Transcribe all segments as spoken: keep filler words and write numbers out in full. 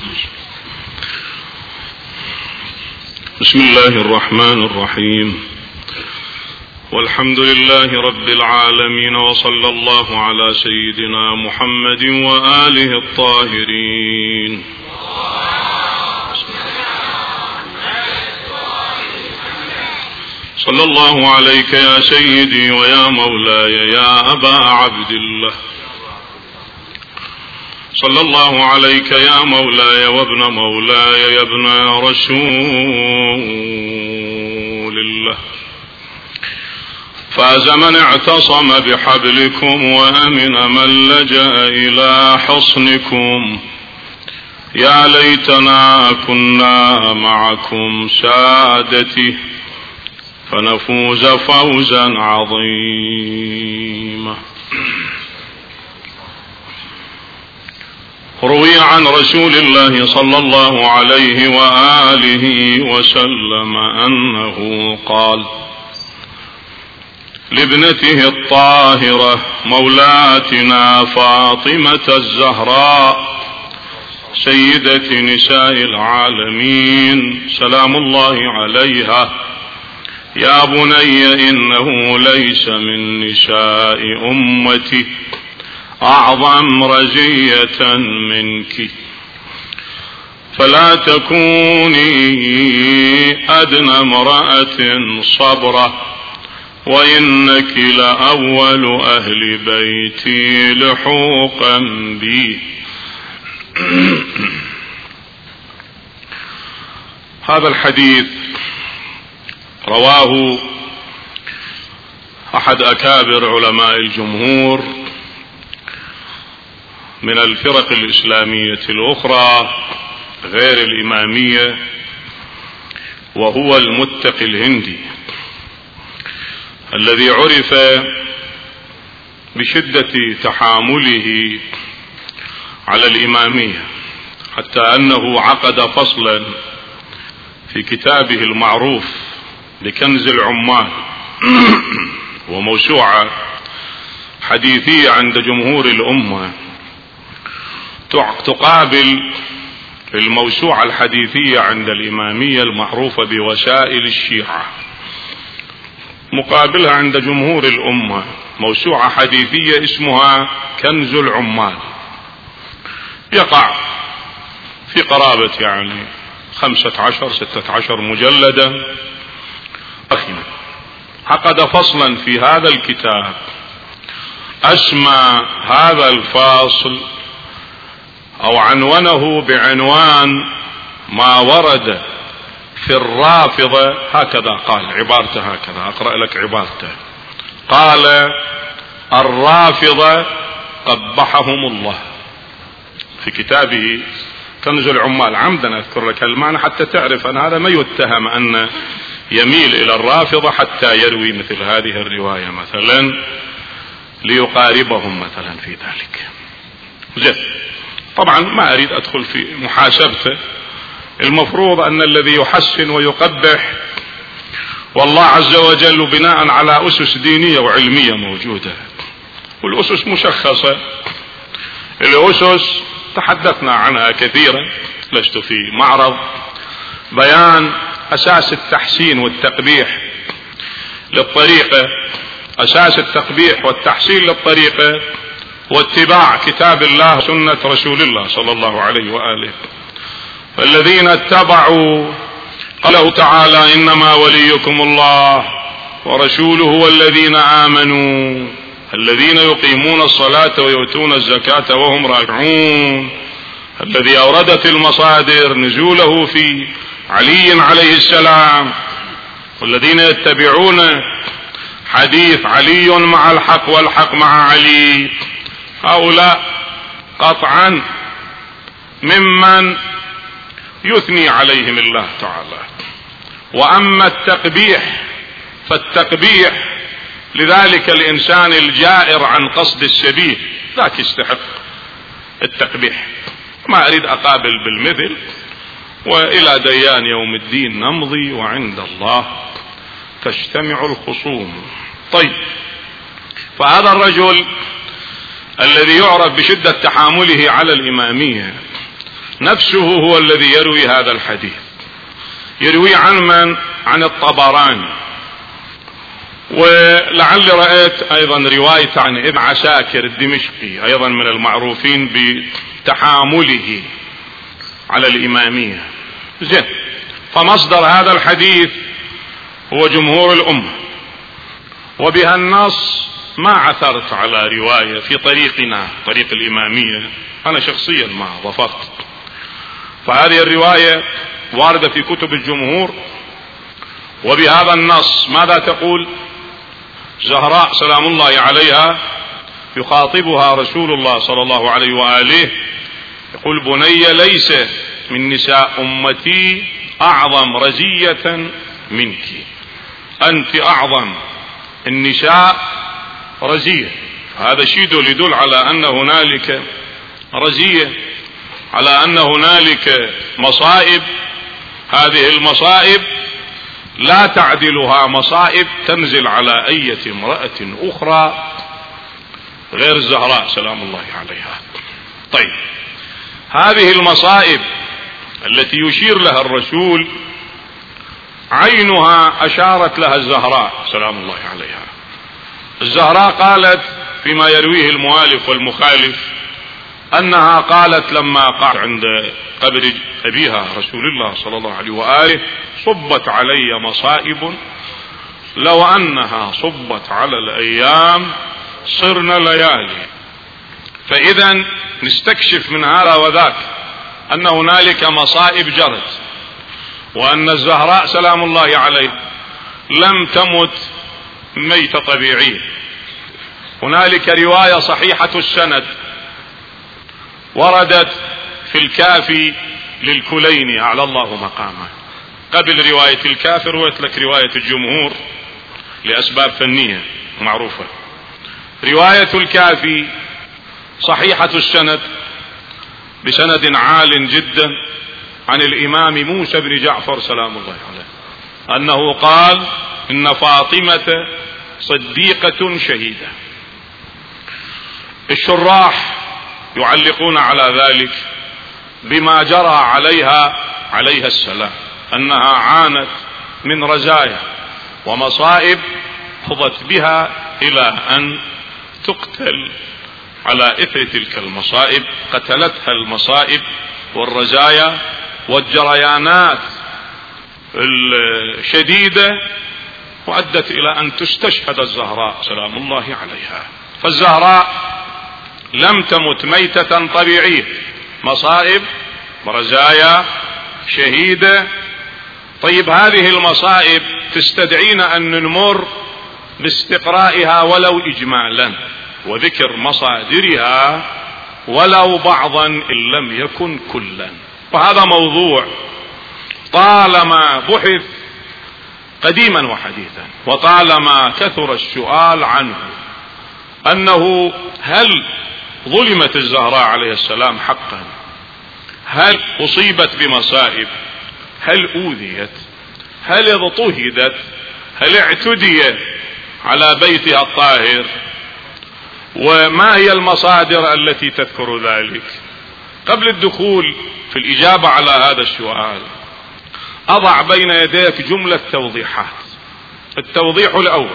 بسم الله الرحمن الرحيم، والحمد لله رب العالمين، وصلى الله على سيدنا محمد وآله الطاهرين. صلى الله عليك يا سيدي ويا مولاي يا أبا عبد الله، صلى الله عليك يا مولاي وابن مولاي يا ابن رسول الله. فاز من اعتصم بحبلكم وأمن من لجأ إلى حصنكم. يا ليتنا كنا معكم سادتي فنفوز فوزا عظيما. روي عن رسول الله صلى الله عليه وآله وسلم أنه قال لابنته الطاهرة مولاتنا فاطمة الزهراء سيدة نساء العالمين سلام الله عليها: يا بني إنه ليس من نساء أمتي أعظم رزية منك، فلا تكوني أدنى امرأة صبرة، وإنك لأول أهل بيتي لحوقا بي. هذا الحديث رواه أحد أكابر علماء الجمهور من الفرق الإسلامية الأخرى غير الإمامية، وهو المتقي الهندي الذي عرف بشدة تحامله على الإمامية، حتى أنه عقد فصلا في كتابه المعروف بكنز العمال، وموسوعة حديثية عند جمهور الأمة تقابل الموسوعة الحديثية عند الإمامية المعروفة بوسائل الشيعة، مقابلها عند جمهور الأمة موسوعة حديثية اسمها كنز العمال، يقع في قرابة يعني خمسة عشر ستة عشر مجلدا. أخينا عقد فصلا في هذا الكتاب أسمى هذا الفاصل أو عنونه بعنوان ما ورد في الرافضة، هكذا قال عبارته، هكذا أقرأ لك عبارته، قال: الرافضة قبحهم الله، في كتابه كنز العمال. عمدا أذكر لك المعنى حتى تعرف أن هذا ما يتهم أن يميل إلى الرافضة حتى يروي مثل هذه الرواية مثلا ليقاربهم مثلا في ذلك. زين، طبعا ما أريد أدخل في محاسبته، المفروض أن الذي يحسن ويقبح والله عز وجل بناء على أسس دينية وعلمية موجودة، والأسس مشخصة، الأسس تحدثنا عنها كثيرا، لست في معرض بيان أساس التحسين والتقبيح للطريقة. أساس التقبيح والتحسين للطريقة واتباع كتاب الله سنة رسول الله صلى الله عليه وآله. فالذين اتبعوا قاله تعالى: إنما وليكم الله ورسوله والذين آمنوا الذين يقيمون الصلاة ويؤتون الزكاة وهم راكعون، الذي أوردت المصادر نزوله في علي عليه السلام، والذين يتبعون حديث علي مع الحق والحق مع علي، هؤلاء قطعا ممن يثني عليهم الله تعالى. وأما التقبيح فالتقبيح لذلك الإنسان الجائر عن قصد السبيل، ذاك يستحق التقبيح. ما أريد أقابل بالمثل، وإلى ديان يوم الدين نمضي وعند الله تجتمع الخصوم. طيب، فهذا الرجل الذي يعرف بشدة تحامله على الإمامية نفسه هو الذي يروي هذا الحديث. يروي عن من؟ عن الطبراني. ولعل رأيت أيضا رواية عن ابن عساكر الدمشقي، أيضا من المعروفين بتحامله على الإمامية. زين. فمصدر هذا الحديث هو جمهور الأمة، وبها النص ما عثرت على رواية في طريقنا طريق الإمامية، أنا شخصيا ما ظفرت. فهذه الرواية واردة في كتب الجمهور، وبهذا النص ماذا تقول؟ زهراء سلام الله عليها يخاطبها رسول الله صلى الله عليه وآله، يقول: بني ليس من نساء أمتي أعظم رزية منك، أنت أعظم النساء رزية. هذا شيء يدل على أن هنالك رزية، على أن هنالك مصائب. هذه المصائب لا تعدلها مصائب تنزل على أي امرأة أخرى غير الزهراء سلام الله عليها. طيب، هذه المصائب التي يشير لها الرسول عينها أشارت لها الزهراء سلام الله عليها. الزهراء قالت فيما يرويه المؤلف والمخالف أنها قالت لما قعدت عند قبر أبيها رسول الله صلى الله عليه وآله: صبت علي مصائب لو أنها صبت على الأيام صرنا ليالي. فإذا نستكشف من هذا وذاك أن هنالك مصائب جرت، وأن الزهراء سلام الله عليه لم تمت ميت طبيعي. هنالك رواية صحيحة السند وردت في الكافي للكليني أعلى الله مقامه. قبل رواية الكافي رويت لك رواية الجمهور لأسباب فنية معروفة. رواية الكافي صحيحة السند بسند عال جدا عن الإمام موسى بن جعفر سلام الله عليه أنه قال: إن فاطمة صديقة شهيدة. الشراح يعلقون على ذلك بما جرى عليها عليها السلام، أنها عانت من رزايا ومصائب فضت بها إلى أن تقتل. على إثر تلك المصائب قتلتها المصائب والرزايا والجريانات الشديدة، وأدت إلى أن تستشهد الزهراء سلام الله عليها. فالزهراء لم تمت ميتة طبيعية، مصائب ورزايا شهيدة. طيب، هذه المصائب تستدعينا أن نمر باستقرائها ولو إجمالا وذكر مصادرها ولو بعضا إن لم يكن كلا. وهذا موضوع طالما بحث قديما وحديثا، وطالما كثر السؤال عنه، أنه هل ظلمت الزهراء عليه السلام حقا؟ هل أصيبت بمصائب؟ هل أوذيت؟ هل اضطهدت؟ هل اعتدي على بيتها الطاهر؟ وما هي المصادر التي تذكر ذلك؟ قبل الدخول في الإجابة على هذا السؤال أضع بين يديك جملة توضيحات. التوضيح الأول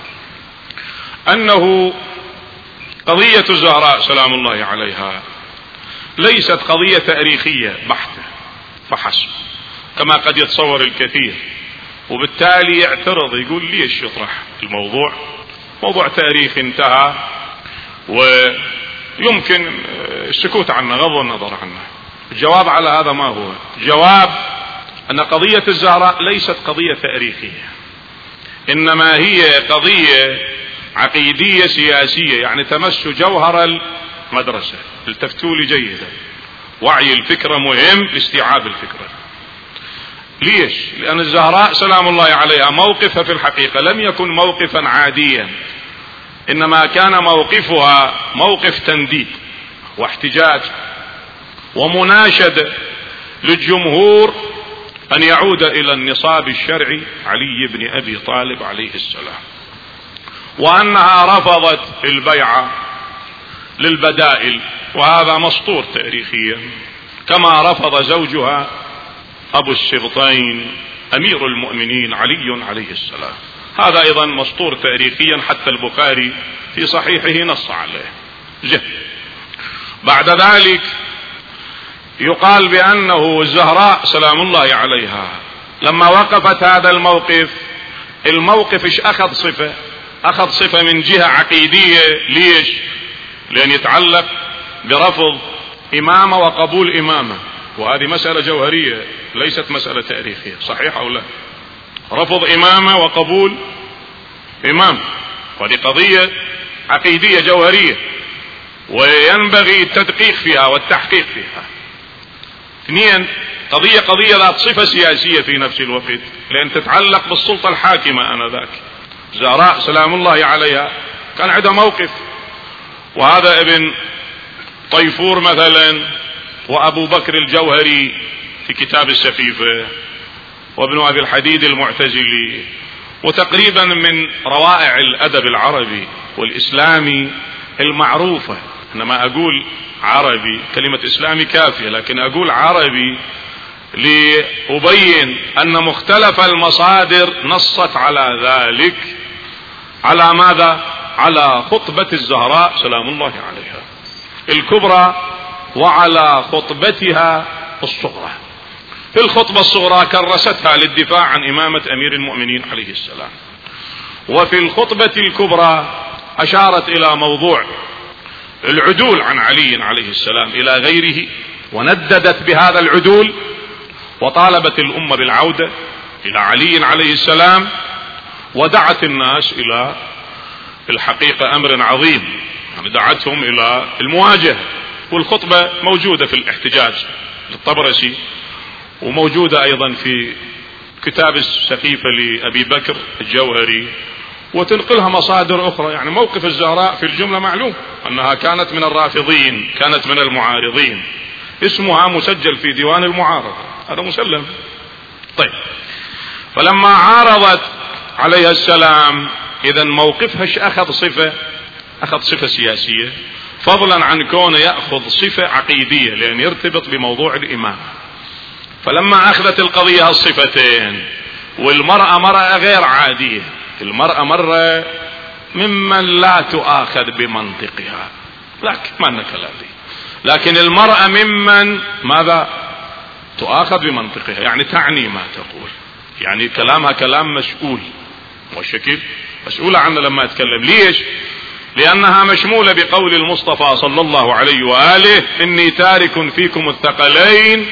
أنه قضية الزهراء سلام الله عليها ليست قضية تاريخية بحتة فحسب كما قد يتصور الكثير، وبالتالي يعترض يقول ليش يطرح الموضوع موضوع تاريخ انتهى ويمكن السكوت عنه غض النظر عنه. الجواب على هذا ما هو؟ جواب أن قضية الزهراء ليست قضية تاريخية، إنما هي قضية عقيدية سياسية، يعني تمس جوهر المدرسة. التفتوا لي جيدا، وعي الفكرة مهم لاستيعاب الفكرة. ليش؟ لأن الزهراء سلام الله عليها موقفها في الحقيقة لم يكن موقفا عاديا، إنما كان موقفها موقف تنديد واحتجاج ومناشدة للجمهور أن يعود إلى النصاب الشرعي علي بن أبي طالب عليه السلام، وأنها رفضت البيعة للبدائل، وهذا مسطور تاريخيا. كما رفض زوجها أبو السبطين أمير المؤمنين علي عليه السلام. هذا أيضا مسطور تاريخيا، حتى البخاري في صحيحه نص عليه. جه. بعد ذلك يقال بأنه الزهراء سلام الله عليها لما وقفت هذا الموقف، الموقف ايش أخذ صفة؟ أخذ صفة من جهة عقيدية. ليش؟ لأن يتعلق برفض إمامة وقبول إمامة، وهذه مسألة جوهرية ليست مسألة تاريخية. صحيح أو لا؟ رفض إمامة وقبول إمام، وهذه قضية عقيدية جوهرية وينبغي التدقيق فيها والتحقيق فيها. اثنين، قضية قضية ذات صفة سياسية في نفس الوقت، لأن تتعلق بالسلطة الحاكمة آنذاك. زهراء سلام الله عليها كان عندها موقف، وهذا ابن طيفور مثلا، وأبو بكر الجوهري في كتاب السفيفة، وابن أبي الحديد المعتزلي، وتقريبا من روائع الأدب العربي والإسلامي المعروفة. أنا أقول عربي، كلمة إسلامي كافية، لكن أقول عربي لأبين أن مختلف المصادر نصت على ذلك. على ماذا؟ على خطبة الزهراء سلام الله عليها الكبرى، وعلى خطبتها الصغرى. في الخطبة الصغرى كرستها للدفاع عن إمامة أمير المؤمنين عليه السلام، وفي الخطبة الكبرى أشارت إلى موضوع العدول عن علي عليه السلام إلى غيره، ونددت بهذا العدول، وطالبت الأمة بالعودة إلى علي عليه السلام، ودعت الناس إلى الحقيقة أمر عظيم، يعني دعتهم إلى المواجهة. والخطبة موجودة في الاحتجاج للطبرسي، وموجودة أيضا في كتاب السقيفة لأبي بكر الجوهري، وتنقلها مصادر أخرى. يعني موقف الزهراء في الجملة معلوم أنها كانت من الرافضين، كانت من المعارضين، اسمها مسجل في ديوان المعارضة، هذا مسلم. طيب، فلما عارضت عليها السلام، إذا موقفها أخذ صفة أخذ صفة سياسية، فضلا عن كونه يأخذ صفة عقيدية، لأن يرتبط بموضوع الإمام. فلما أخذت القضية الصفتين، والمرأة مرأة غير عادية، المرأة مرة ممن لا تؤاخذ بمنطقها، لكن ما نكلم دي، لكن المرأة ممن ماذا تؤاخذ بمنطقها، يعني تعني ما تقول، يعني كلامها كلام مسؤول، والشكل مسؤولة عنه لما يتكلم. ليش؟ لأنها مشمولة بقول المصطفى صلى الله عليه وآله: إني تارك فيكم الثقلين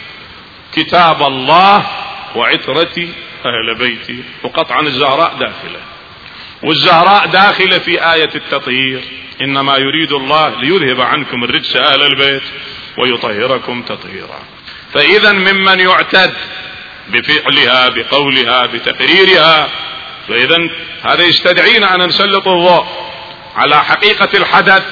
كتاب الله وعترتي أهل بيتي. وقطعا الزهراء داخلة، والزهراء داخلة في آية التطهير: إنما يريد الله ليذهب عنكم الرجس أهل البيت ويطهركم تطهيرا. فإذا ممن يعتد بفعلها بقولها بتقريرها، فإذا هذا يستدعينا أن نسلط الضوء على حقيقة الحدث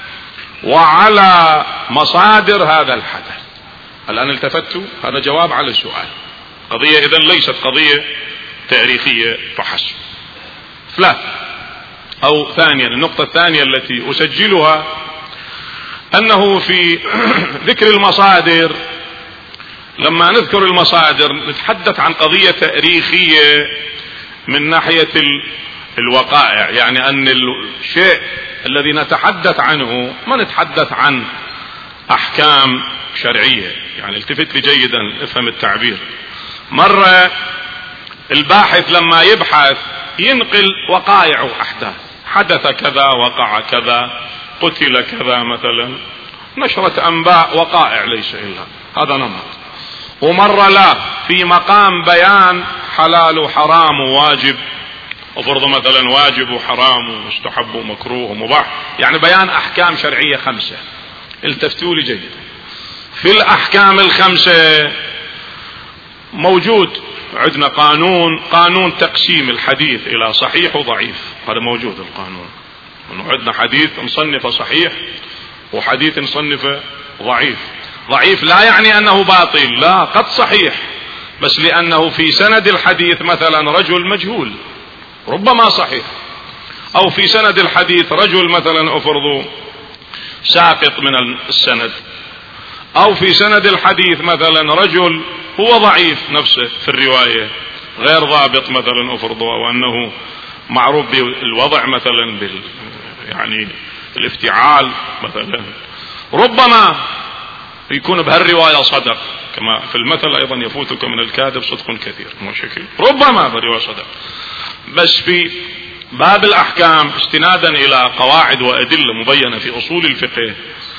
وعلى مصادر هذا الحدث. الآن التفتوا، هذا جواب على السؤال. قضية إذن ليست قضية تاريخية فحسب. ثلاث أو ثانيا، النقطة الثانية التي أسجلها أنه في ذكر المصادر، لما نذكر المصادر نتحدث عن قضية تاريخية من ناحية الوقائع، يعني أن الشيء الذي نتحدث عنه ما نتحدث عن أحكام شرعية. يعني التفت لي جيدا، افهم التعبير. مرة الباحث لما يبحث ينقل وقائع وأحداث، حدث كذا، وقع كذا، قتل كذا مثلا، نشرة أنباء وقائع ليس إلا هذا نمط. ومرة لا، في مقام بيان حلال وحرام وواجب وفرض مثلا واجب وحرام ومستحب ومكروه ومباح، يعني بيان أحكام شرعية خمسة. التفتوا لي جيدا، في الأحكام الخمسة موجود عندنا قانون قانون تقسيم الحديث إلى صحيح وضعيف، هذا موجود القانون. عندنا حديث مصنفه صحيح وحديث مصنفه ضعيف. ضعيف لا يعني أنه باطل، لا، قد صحيح، بس لأنه في سند الحديث مثلا رجل مجهول ربما صحيح، أو في سند الحديث رجل مثلا أفرض ساقط من السند، او في سند الحديث مثلا رجل هو ضعيف نفسه في الرواية، غير ضابط مثلا افرض، وانه معروف بالوضع مثلا بال يعني الافتعال مثلا، ربما يكون بهالرواية صدق، كما في المثل ايضا يفوتك من الكاذب صدق كثير، مو شكل ربما بالرواية صدق. بس في باب الاحكام استنادا الى قواعد وادلة مبينة في اصول الفقه،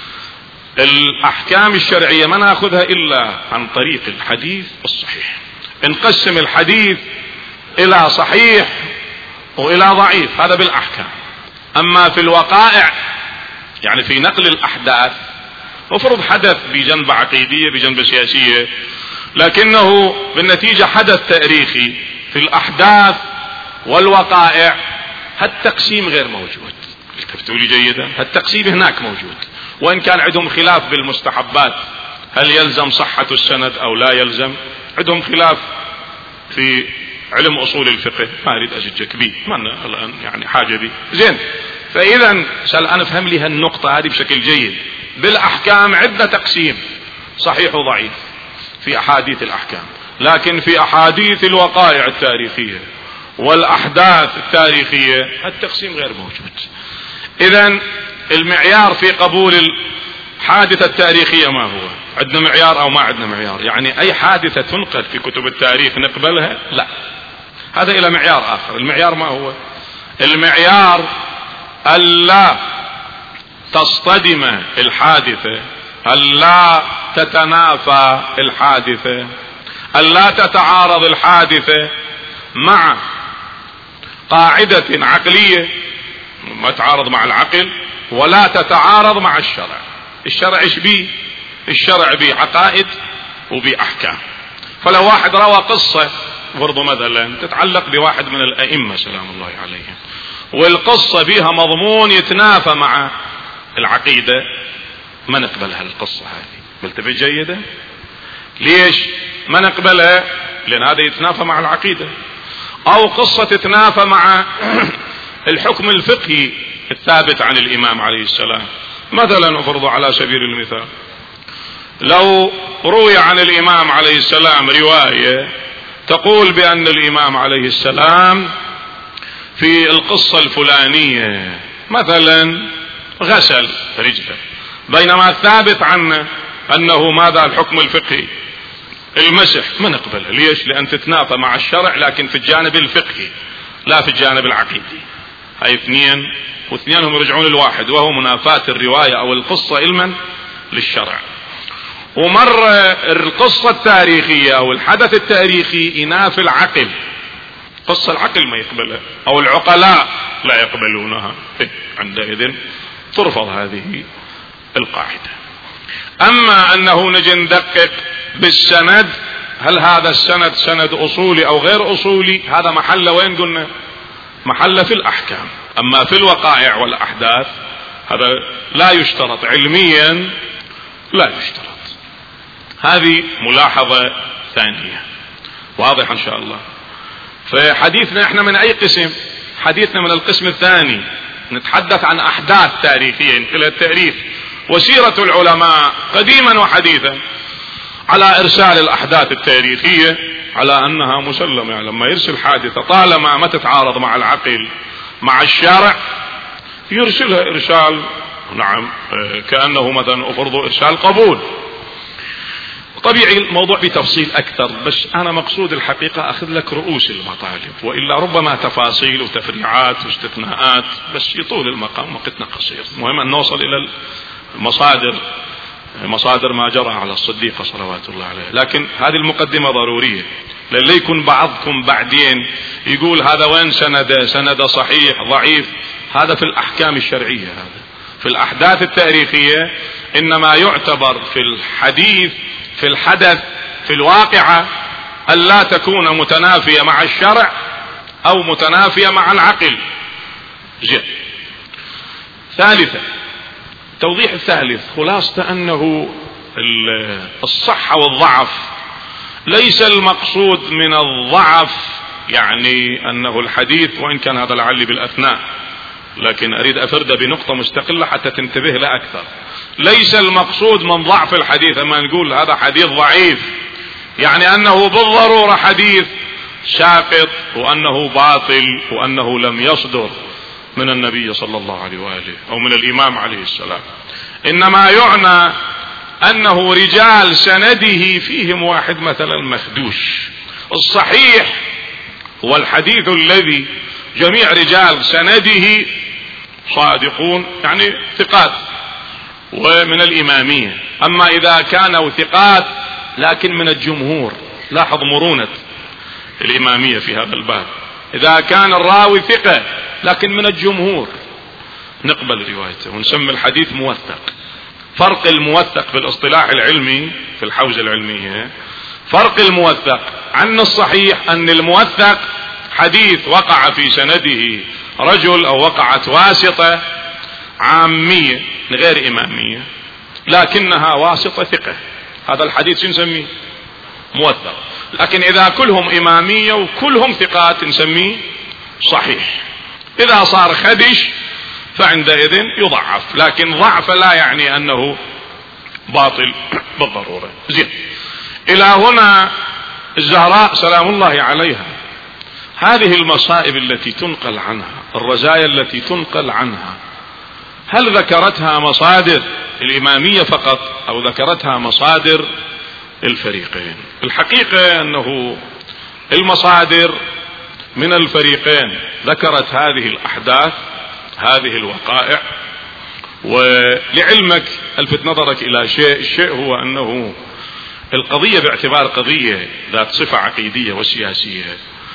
الاحكام الشرعية ما ناخذها الا عن طريق الحديث الصحيح. نقسم الحديث الى صحيح والى ضعيف، هذا بالاحكام. اما في الوقائع يعني في نقل الاحداث، افرض حدث بجنب عقيدية بجنب سياسية، لكنه بالنتيجة حدث تاريخي، في الاحداث والوقائع هالتقسيم غير موجود. التفتوا لي جيدا، هالتقسيم هناك موجود، وان كان عندهم خلاف بالمستحبات، هل يلزم صحة السند او لا يلزم، عندهم خلاف في علم اصول الفقه، ما اريد ازجك به، ما الان يعني حاجة بي زين. فاذا سأل انا افهم لي هالنقطة هذه بشكل جيد. بالاحكام عندنا تقسيم صحيح وضعيف في احاديث الاحكام، لكن في احاديث الوقائع التاريخية والاحداث التاريخية التقسيم غير موجود. اذا المعيار في قبول الحادثة التاريخية ما هو؟ عندنا معيار او ما عندنا معيار؟ يعني اي حادثة تنقل في كتب التاريخ نقبلها؟ لا، هذا الى معيار اخر. المعيار ما هو؟ المعيار الا تصطدم الحادثة، الا تتنافى الحادثة، الا تتعارض الحادثة مع قاعدة عقلية ما تعارض مع العقل، ولا تتعارض مع الشرع. الشرع ايش بيه؟ الشرع بيه عقائد وبأحكام. فلو واحد روى قصة برضو مثلا تتعلق بواحد من الأئمة سلام الله عليهم، والقصة بيها مضمون يتنافى مع العقيدة، ما نقبلها القصة هذه. ملتفت جيدة؟ ليش ما نقبلها؟ لأن هذا يتنافى مع العقيدة. أو قصة تتنافى مع الحكم الفقهي الثابت عن الإمام عليه السلام. مثلا أفرض على سبيل المثال، لو روي عن الإمام عليه السلام رواية تقول بأن الإمام عليه السلام في القصة الفلانية مثلا غسل رجله، بينما الثابت عنه أنه ماذا الحكم الفقهي المسح، ما نقبلها. ليش؟ لأن تتنافى مع الشرع، لكن في الجانب الفقهي لا في الجانب العقيدي. هاي اثنين واثنينهم يرجعون الواحد، وهو منافاة الرواية أو القصة علما للشرع. ومرة القصة التاريخية أو الحدث التاريخي ينافي العقل، قصة العقل ما يقبلها أو العقلاء لا يقبلونها، عندئذ ترفض هذه القاعدة. أما أنه نجي ندقق بالسند، هل هذا السند سند أصولي أو غير أصولي، هذا محل وين قلنا؟ محل في الأحكام. أما في الوقائع والأحداث هذا لا يشترط علميا، لا يشترط. هذه ملاحظة ثانية، واضح إن شاء الله. فحديثنا احنا من أي قسم؟ حديثنا من القسم الثاني، نتحدث عن أحداث تاريخية إلى التاريخ وسيرة العلماء قديما وحديثا على إرسال الأحداث التاريخية على أنها مسلمة. يعني لما يرسل حادثة طالما ما تتعارض مع العقل مع الشارع يرسلها إرسال نعم كأنه مثلا أفرض إرسال قبول. طبيعي الموضوع بتفصيل أكثر، بس أنا مقصود الحقيقة أخذ لك رؤوس المطالب، وإلا ربما تفاصيل وتفريعات واستثناءات، بس يطول المقام وقتنا قصير. مهم أن نوصل إلى المصادر، مصادر ما جرى على الصديقة صلوات الله عليه. لكن هذه المقدمة ضرورية، لأن لا يكون بعضكم بعدين يقول هذا وين سند، سند صحيح ضعيف. هذا في الأحكام الشرعية، هذا في الأحداث التاريخية إنما يعتبر في الحديث في الحدث في الواقعة ألا تكون متنافية مع الشرع أو متنافية مع العقل. زين. ثالثا، توضيح الثالث، خلاصة أنه الصحة والضعف ليس المقصود من الضعف يعني أنه الحديث، وإن كان هذا لعلي بالأثناء، لكن أريد أفرد بنقطة مستقلة حتى تنتبه لا أكثر. ليس المقصود من ضعف الحديث اما نقول هذا حديث ضعيف يعني انه بالضرورة حديث ساقط وانه باطل وانه لم يصدر من النبي صلى الله عليه وآله او من الامام عليه السلام، انما يعنى انه رجال سنده فيهم واحد مثلا مخدوش. الصحيح هو الحديث الذي جميع رجال سنده صادقون يعني ثقات ومن الامامية. اما اذا كانوا ثقات لكن من الجمهور، لاحظ مرونة الامامية في هذا الباب، اذا كان الراوي ثقة لكن من الجمهور نقبل روايته ونسمي الحديث موثق. فرق الموثق في الاصطلاح العلمي في الحوزة العلمية، فرق الموثق عن الصحيح ان الموثق حديث وقع في سنده رجل او وقعت واسطة عامية غير امامية لكنها واسطة ثقة، هذا الحديث نسميه موثق. لكن اذا كلهم امامية وكلهم ثقات نسميه صحيح. اذا صار خدش فعندئذ يضعف، لكن ضعف لا يعني انه باطل بالضرورة. زين، الى هنا الزهراء سلام الله عليها هذه المصائب التي تنقل عنها، الرزايا التي تنقل عنها، هل ذكرتها مصادر الامامية فقط او ذكرتها مصادر الفريقين؟ الحقيقة انه المصادر من الفريقين ذكرت هذه الاحداث هذه الوقائع. ولعلمك الفت نظرك الى شيء، الشيء هو انه القضية باعتبار قضية ذات صفة عقيدية وسياسية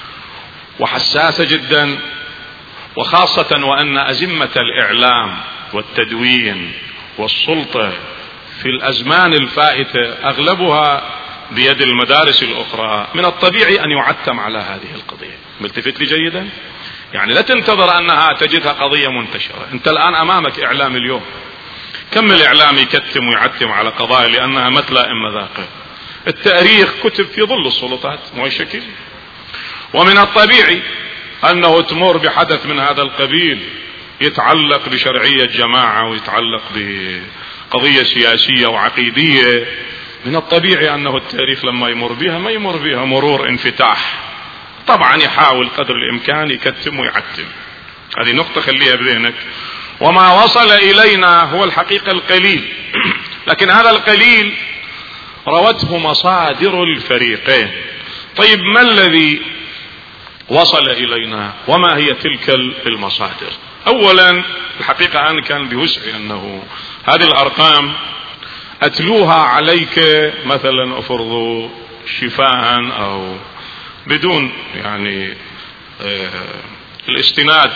وحساسة جدا، وخاصة وان ازمة الاعلام والتدوين والسلطة في الازمان الفائتة اغلبها بيد المدارس الاخرى، من الطبيعي ان يعتم على هذه القضية. ملتفت لي جيدا؟ يعني لا تنتظر انها تجدها قضية منتشرة. انت الان امامك اعلام اليوم، كم الاعلام يكتم ويعتم على قضايا لانها ما تلائم مذاقه. التاريخ كتب في ظل السلطات مو شكل، ومن الطبيعي انه تمر بحدث من هذا القبيل يتعلق بشرعية جماعة ويتعلق بقضية سياسية وعقيدية، من الطبيعي انه التاريخ لما يمر بها ما يمر بها مرور انفتاح، طبعا يحاول قدر الامكان يكتم ويعتم. هذه نقطة خليها بذهنك. وما وصل الينا هو الحقيقة القليل، لكن هذا القليل روته مصادر الفريقين. طيب ما الذي وصل الينا وما هي تلك المصادر؟ اولا الحقيقة انا كان بوسعي انه هذه الارقام اتلوها عليك مثلا افرض شفاء او بدون يعني اه الاستناد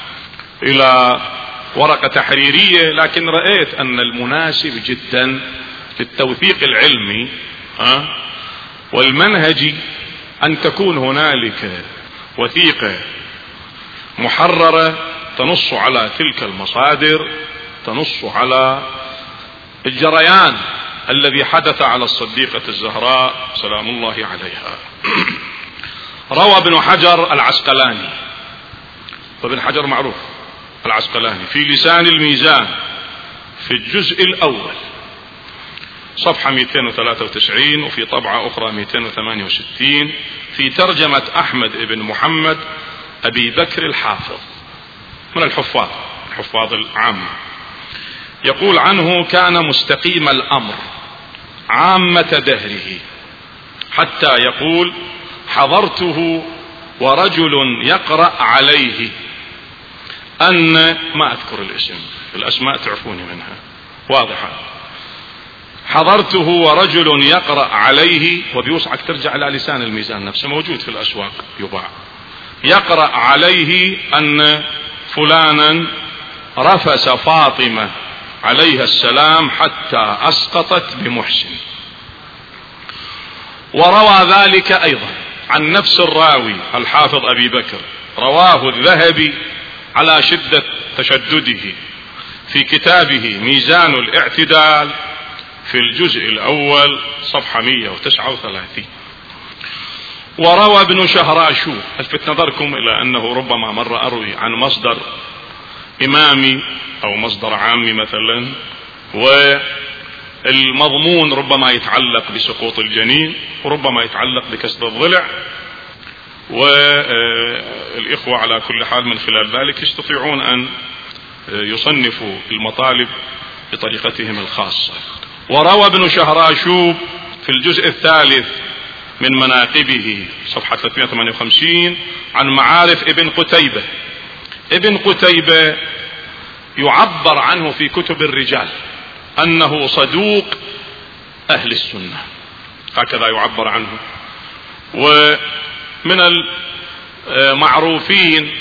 الى ورقة تحريرية، لكن رأيت ان المناسب جدا للتوثيق العلمي اه والمنهجي ان تكون هنالك وثيقة محررة تنص على تلك المصادر، تنص على الجريان الذي حدث على الصديقة الزهراء سلام الله عليها. روى ابن حجر العسقلاني، وابن حجر معروف العسقلاني، في لسان الميزان في الجزء الأول صفحة مئتين وثلاثة وتسعين، وفي طبعة أخرى مئتين وثمانية وستين، في ترجمة أحمد بن محمد أبي بكر الحافظ من الحفاظ الحفاظ العام، يقول عنه: كان مستقيم الأمر عامة دهره حتى يقول: حضرته ورجل يقرأ عليه، أن ما أذكر الاسم، الأسماء تعرفوني منها واضحة. حضرته ورجل يقرأ عليه، وبيوسعك ترجع على لسان الميزان نفسه موجود في الأسواق يباع، يقرأ عليه أن فلانا رفس فاطمة عليها السلام حتى أسقطت بمحسن. وروى ذلك أيضا عن نفس الراوي الحافظ أبي بكر، رواه الذهبي على شدة تشدده في كتابه ميزان الاعتدال في الجزء الأول صفحة مئة وتسعة وثلاثين. وروى ابن شهراشو، الفت نظركم إلى أنه ربما مرة أروي عن مصدر إمامي أو مصدر عامي مثلا والمضمون ربما يتعلق بسقوط الجنين وربما يتعلق بكسر الضلع، والإخوة على كل حال من خلال ذلك يستطيعون أن يصنفوا المطالب بطريقتهم الخاصة. وروى ابن شهراشوب في الجزء الثالث من مناقبه صفحة ثلاثمائة وثمانية وخمسين عن معارف ابن قتيبة. ابن قتيبة يعبر عنه في كتب الرجال أنه صدوق أهل السنة، هكذا يعبر عنه. ومن المعروفين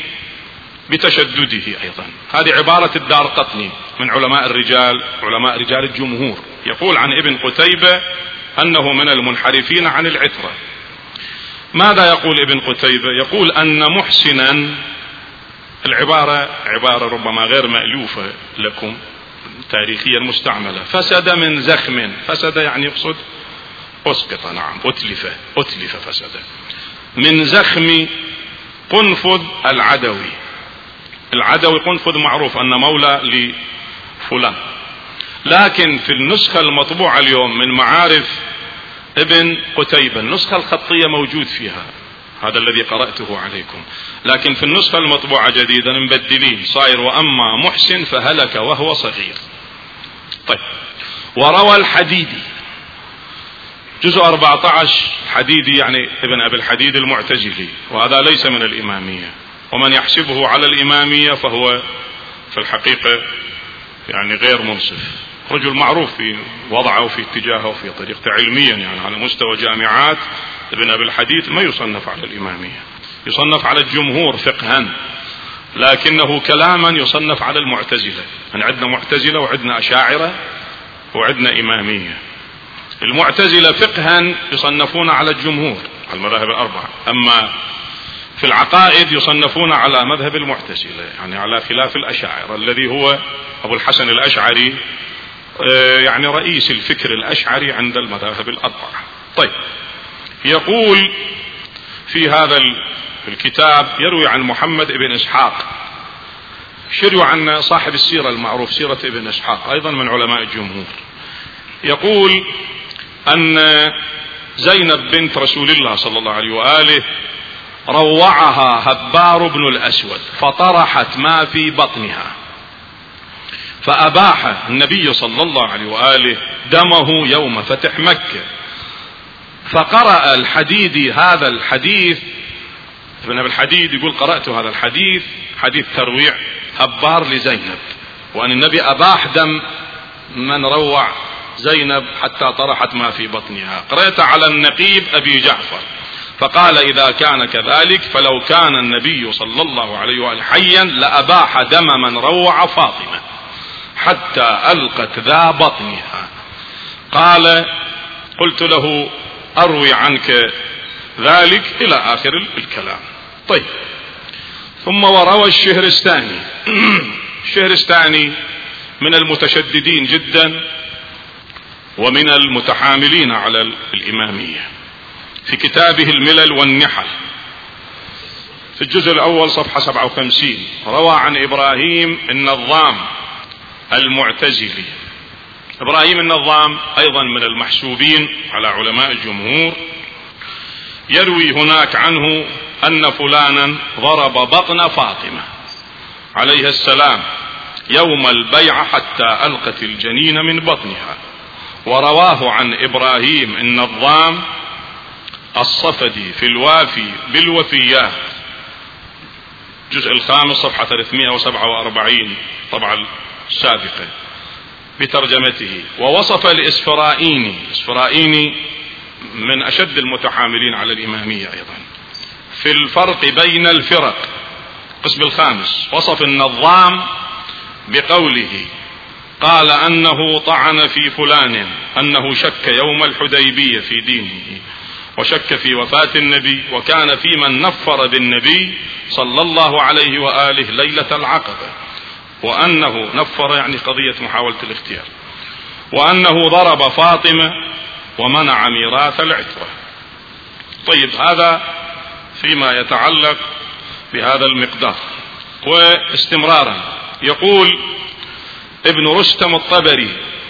بتشدده أيضا، هذه عبارة الدارقطني من علماء الرجال، علماء رجال الجمهور، يقول عن ابن قتيبة أنه من المنحرفين عن العترة. ماذا يقول ابن قتيبة؟ يقول أن محسنا، العبارة عبارة ربما غير مألوفة لكم تاريخيا مستعملة، فسد من زخم، فسد يعني يقصد أسقط، نعم، أتلف، أتلف فسد من زخم قنفذ العدوي. العدوي قنفذ معروف أن مولى لفلان، لكن في النسخة المطبوعة اليوم من معارف ابن قتيبة النسخة الخطية موجود فيها هذا الذي قرأته عليكم، لكن في النسخة المطبوعة جديدا مبدلين، صاير وأما محسن فهلك وهو صغير. طيب، وروى الحديدي جزء أربعة عشر، حديدي يعني ابن أبي الحديد المعتزلي، وهذا ليس من الإمامية، ومن يحسبه على الإمامية فهو في الحقيقة يعني غير منصف، رجل معروف في وضعه وفي اتجاهه وفي طريقته علميا، يعني على مستوى جامعات ابن أبي الحديد ما يصنف على الإمامية، يصنف على الجمهور فقها، لكنه كلاما يصنف على المعتزلة. يعني عندنا معتزلة وعندنا أشاعرة وعندنا إمامية. المعتزلة فقها يصنفون على الجمهور، على المذاهب الأربعة، أما في العقائد يصنفون على مذهب المعتزلة، يعني على خلاف الأشاعرة الذي هو أبو الحسن الأشعري، يعني رئيس الفكر الأشعري عند المذاهب الأربعة. طيب، يقول في هذا الكتاب، يروي عن محمد بن إسحاق، شروي عن صاحب السيرة المعروف سيرة ابن إسحاق، أيضا من علماء الجمهور، يقول أن زينب بنت رسول الله صلى الله عليه وآله روعها هبار بن الأسود فطرحت ما في بطنها، فأباح النبي صلى الله عليه وآله دمه يوم فتح مكة. فقرأ الحديدي هذا الحديث، ابن أبي الحديد يقول قرأت هذا الحديث، حديث ترويع هبار لزينب، وأن النبي أباح دم من روع زينب حتى طرحت ما في بطنها. قرأت على النقيب أبي جعفر فقال إذا كان كذلك فلو كان النبي صلى الله عليه وآله حيا لأباح دم من روع فاطمة حتى ألقت ذا بطنها. قال قلت له أروي عنك ذلك إلى آخر الكلام. طيب، ثم وروى الشهرستاني. الشهرستاني من المتشددين جدا ومن المتحاملين على الإمامية، في كتابه الملل والنحل في الجزء الأول صفحة سبعة وخمسين روى عن إبراهيم النظام المعتزلي. إبراهيم النظام أيضا من المحسوبين على علماء الجمهور، يروي هناك عنه أن فلانا ضرب بطن فاطمة عليها السلام يوم البيعة حتى ألقت الجنين من بطنها. ورواه عن إبراهيم النظام الصفدي في الوافي بالوفيات الجزء الخامس صفحة ثلاثمائة وسبعة وأربعين طبعا السابقة بترجمته. ووصف الإسفرائيني، الإسفرائيني من أشد المتحاملين على الإمامية أيضا، في الفرق بين الفرق القسم الخامس، وصف النظام بقوله قال أنه طعن في فلان أنه شك يوم الحديبية في دينه وشك في وفاة النبي، وكان في من نفر بالنبي صلى الله عليه وآله ليلة العقبة، وأنه نفر يعني قضية محاولة الاختيار، وأنه ضرب فاطمة ومنع ميراث العترة. طيب، هذا فيما يتعلق بهذا المقدار. واستمرارا يقول ابن رستم الطبري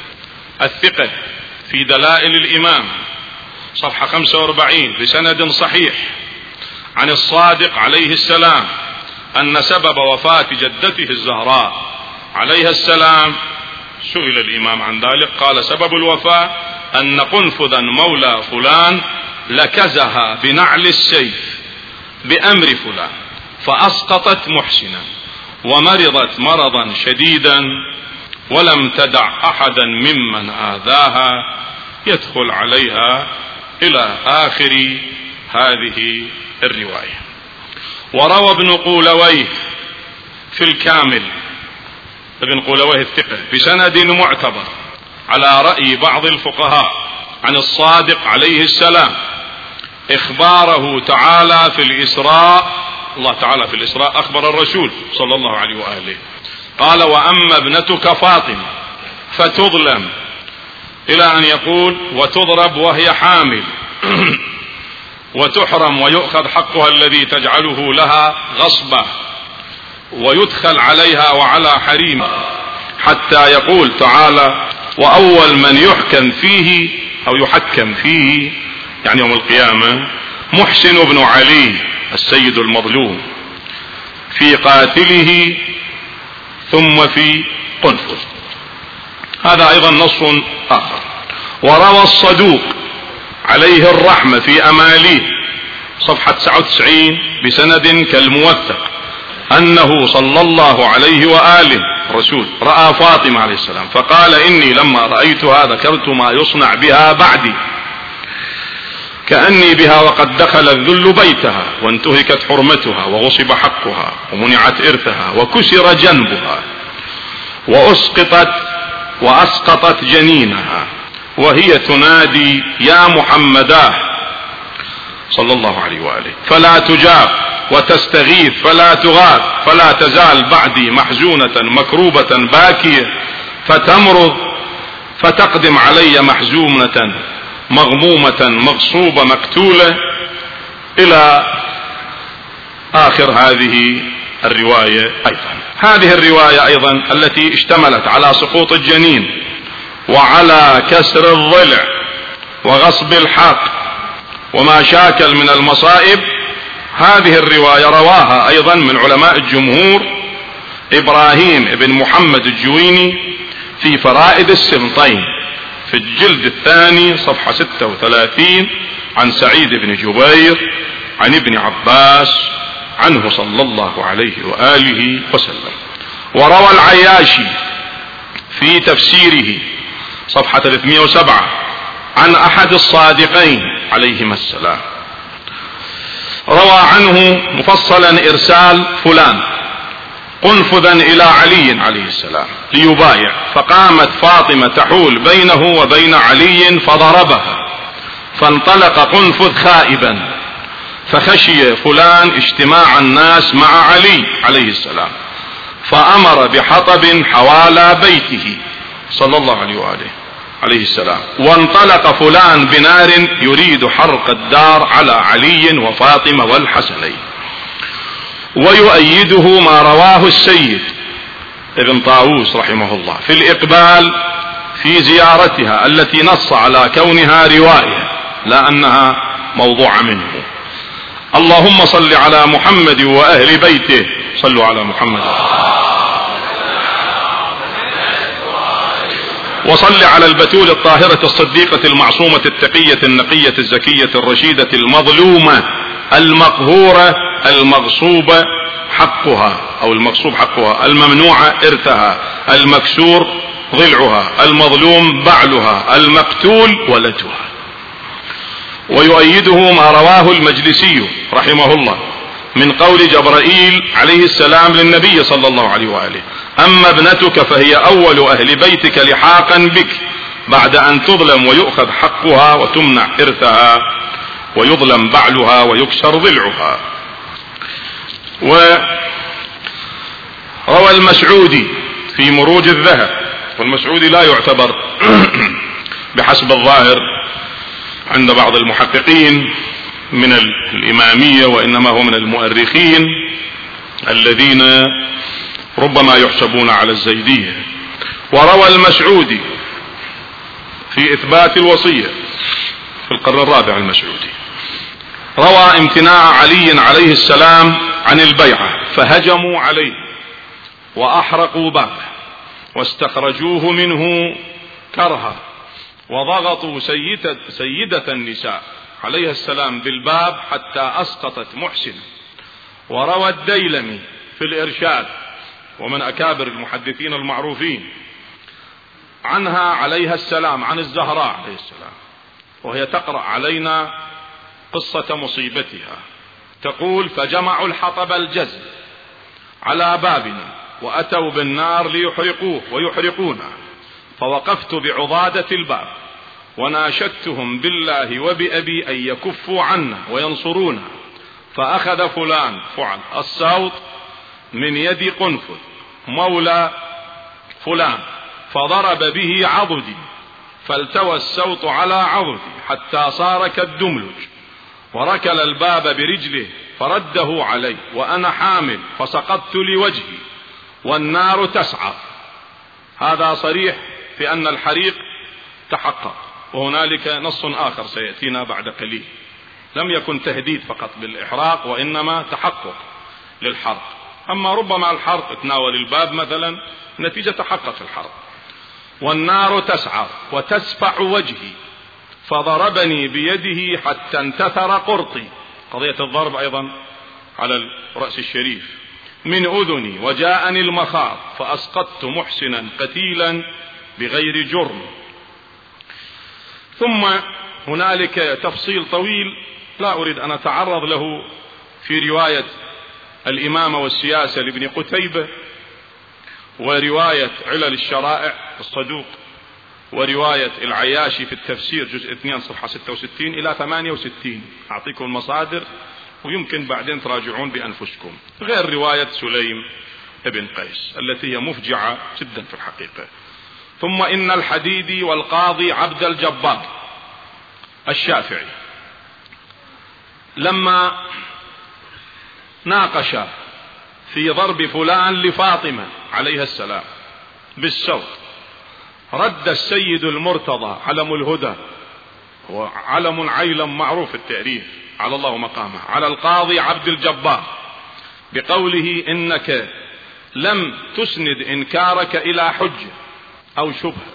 الثقة في دلائل الإمام صفحة خمسة وأربعين بسند صحيح عن الصادق عليه السلام أن سبب وفاة جدته الزهراء عليها السلام، سئل الإمام عن ذلك قال سبب الوفاة أن قنفذا مولى فلان لكزها بنعل السيف بأمر فلان فأسقطت محسنا ومرضت مرضا شديدا ولم تدع أحدا ممن آذاها يدخل عليها إلى آخر هذه الرواية. وروى ابن قولويه في الكامل، ابن قولويه الثقة بسند معتبر على رأي بعض الفقهاء عن الصادق عليه السلام إخباره تعالى في الإسراء، الله تعالى في الإسراء أخبر الرسول صلى الله عليه وآله قال وأما ابنتك فاطمة فتظلم، إلى أن يقول وتضرب وهي حامل وتحرم ويؤخذ حقها الذي تجعله لها غصبا ويدخل عليها وعلى حريمها، حتى يقول تعالى وأول من يحكم فيه أو يحكم فيه يعني يوم القيامة محسن بن علي السيد المظلوم في قاتله ثم في قنفذ. هذا أيضا نص آخر. وروى الصدوق عليه الرحمة في أماليه صفحة تسعة وتسعين بسند كالموثق أنه صلى الله عليه وآله رسول رأى فاطمة عليه السلام فقال إني لما رأيتها ذكرت ما يصنع بها بعدي كأني بها وقد دخل الذل بيتها وانتهكت حرمتها وغصب حقها ومنعت إرثها وكسر جنبها وأسقطت وأسقطت جنينها وهي تنادي يا محمداه صلى الله عليه وآله فلا تجاب وتستغيث فلا تغاث فلا تزال بعدي محزونة مكروبة باكية فتمرض فتقدم علي محزونة مغمومة مغصوبة مقتولة إلى آخر هذه الرواية. أيضا هذه الرواية أيضا التي اشتملت على سقوط الجنين وعلى كسر الضلع وغصب الحق وما شاكل من المصائب، هذه الرواية رواها أيضا من علماء الجمهور إبراهيم بن محمد الجويني في فرائد السبطين في الجلد الثاني صفحة ستة وثلاثين عن سعيد بن جبير عن ابن عباس عنه صلى الله عليه وآله وسلم. وروى العياشي في تفسيره صفحة ثلاثمائة وسبعة عن أحد الصادقين عليهما السلام روى عنه مفصلا إرسال فلان قنفذا إلى علي عليه السلام ليبايع، فقامت فاطمة تحول بينه وبين علي فضربها فانطلق قنفذ خائبا فخشي فلان اجتماع الناس مع علي عليه السلام فأمر بحطب حوالى بيته صلى الله عليه وآله عليه السلام وانطلق فلان بنار يريد حرق الدار على علي وفاطمة والحسنين. ويؤيده ما رواه السيد ابن طاووس رحمه الله في الإقبال في زيارتها التي نص على كونها رواية لا أنها موضوع منه. اللهم صل على محمد وأهل بيته، صلوا على محمد. وصل على البتول الطاهرة الصديقة المعصومة التقية النقية الزكية الرشيدة المظلومة المقهورة المغصوبة حقها أو المغصوب حقها الممنوعة إرثها المكسور ضلعها المظلوم بعلها المقتول ولدها. ويؤيده ما رواه المجلسي رحمه الله من قول جبرائيل عليه السلام للنبي صلى الله عليه وآله أما ابنتك فهي أول أهل بيتك لحاقا بك بعد أن تظلم ويؤخذ حقها وتمنع إرثها ويظلم بعلها ويكسر ضلعها. وروى المسعودي في مروج الذهب، والمسعودي لا يعتبر بحسب الظاهر عند بعض المحققين من الإمامية وإنما هو من المؤرخين الذين ربما يحسبون على الزيدية. وروى المسعودي في إثبات الوصية في القرن الرابع المسعودي. روى امتناع علي عليه السلام عن البيعة فهجموا عليه وأحرقوا بابه واستخرجوه منه كرها وضغطوا سيدة, سيدة النساء عليه السلام بالباب حتى أسقطت محسنة. وروى الديلمي في الإرشاد ومن أكابر المحدثين المعروفين عنها عليها السلام عن الزهراء عليه السلام وهي تقرأ علينا قصة مصيبتها، تقول: فجمعوا الحطب الجزل على بابنا وأتوا بالنار ليحرقوه ويحرقونه، فوقفت بعضادة الباب وناشدتهم بالله وبأبي أن يكفوا عنا وينصرونا، فأخذ فلان فعل الصوت من يد قنفذ مولى فلان فضرب به عضدي، فالتوى الصوت على عضدي حتى صار كالدملج، وركل الباب برجله فرده علي وأنا حامل فسقطت لوجهي والنار تسعى. هذا صريح في أن الحريق تحقق، وهنالك نص آخر سيأتينا بعد قليل، لم يكن تهديد فقط بالإحراق وإنما تحقق للحرق. أما ربما الحرق تناول الباب مثلا نتيجة تحقق الحرق. والنار تسعى وتسفع وجهي فضربني بيده حتى انتثر قرطي، قضية الضرب أيضا على الرأس الشريف، من أذني وجاءني المخاض فأسقطت محسنا قتيلا بغير جرم. ثم هنالك تفصيل طويل لا أريد أن أتعرض له في رواية الإمامة والسياسة لابن قتيبة، ورواية علل الشرائع الصدوق، ورواية العياشي في التفسير جزء اثنين صفحة ستة وستين إلى ثمانية وستين. أعطيكم المصادر ويمكن بعدين تراجعون بأنفسكم، غير رواية سليم ابن قيس التي هي مفجعة جدا في الحقيقة. ثم إن الحديدي والقاضي عبد الجبار الشافعي لما ناقشا في ضرب فلان لفاطمة عليها السلام بالسوط، رد السيد المرتضى علم الهدى، هو علم عيلم معروف التعريف على الله مقامه، على القاضي عبد الجبار بقوله: إنك لم تسند إنكارك إلى حجة أو شبهة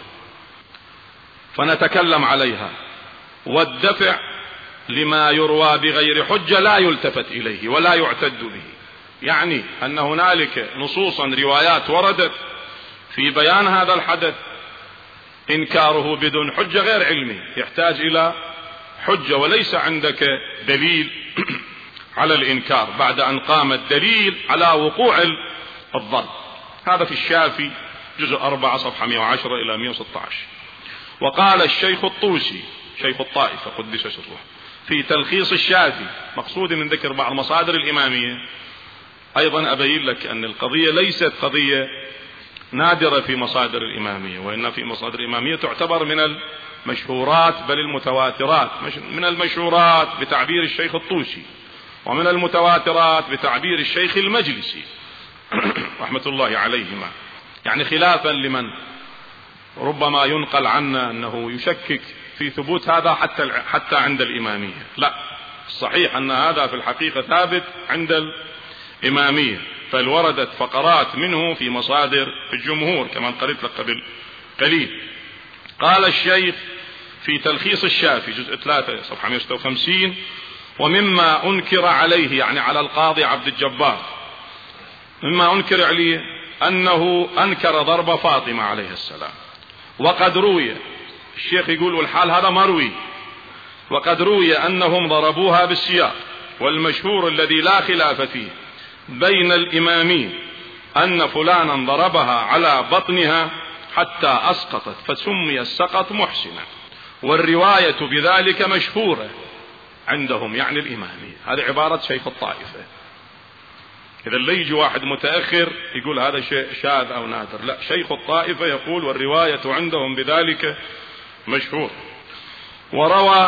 فنتكلم عليها، والدفع لما يروى بغير حجة لا يلتفت إليه ولا يعتد به. يعني أن هنالك نصوصا روايات وردت في بيان هذا الحدث إنكاره بدون حجة غير علمي، يحتاج إلى حجة، وليس عندك دليل على الإنكار بعد أن قام الدليل على وقوع الضرب. هذا في الشافي جزء أربعة صفحة مئة وعشرة إلى مئة وستة عشر. وقال الشيخ الطوسي شيخ الطائفة قدس سره في تلخيص الشافي، مقصود من ذكر بعض مصادر الإمامية. أيضا أبين لك أن القضية ليست قضية نادرة في مصادر الإمامية، وإن في مصادر الإمامية تعتبر من المشهورات بل المتواترات، من المشهورات بتعبير الشيخ الطوسي، ومن المتواترات بتعبير الشيخ المجلسي رحمة الله عليهما، يعني خلافا لمن ربما ينقل عنا أنه يشكك في ثبوت هذا حتى حتى عند الإمامية. لا، الصحيح أن هذا في الحقيقة ثابت عند الإمامية، فالوردت فقرات منه في مصادر الجمهور كما قريت لك قبل قليل. قال الشيخ في تلخيص الشافي جزء ثلاثة صفحة مئة وستة وخمسين: ومما أنكر عليه، يعني على القاضي عبد الجبار، مما أنكر عليه أنه أنكر ضرب فاطمة عليه السلام، وقد روي، الشيخ يقول والحال هذا مروي، وقد روي أنهم ضربوها بالسياق، والمشهور الذي لا خلاف فيه بين الإمامين أن فلانا ضربها على بطنها حتى أسقطت فسمي السقط محسنا، والرواية بذلك مشهورة عندهم، يعني الإمامية. هذه عبارة شيخ الطائفة. إذا لا يجي واحد متأخر يقول هذا شيء شاذ أو نادر، لا، شيخ الطائفة يقول والرواية عندهم بذلك مشهور. وروى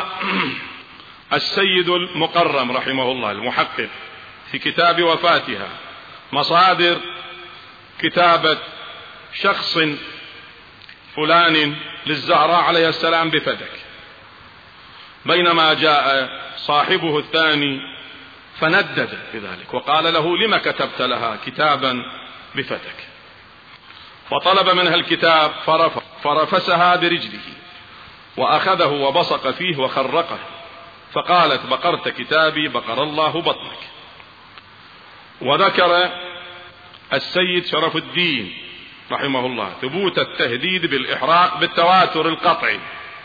السيد المقرم رحمه الله المحقق في كتاب وفاتها مصادر كتابة شخص فلان للزهراء عليه السلام بفدك، بينما جاء صاحبه الثاني فندد بذلك وقال له: لما كتبت لها كتابا بفدك؟ فطلب منها الكتاب فرفسها برجله وأخذه وبصق فيه وخرقه، فقالت: بقرت كتابي بقر الله بطنك. وذكر السيد شرف الدين رحمه الله ثبوت التهديد بالإحراق بالتواتر القطعي.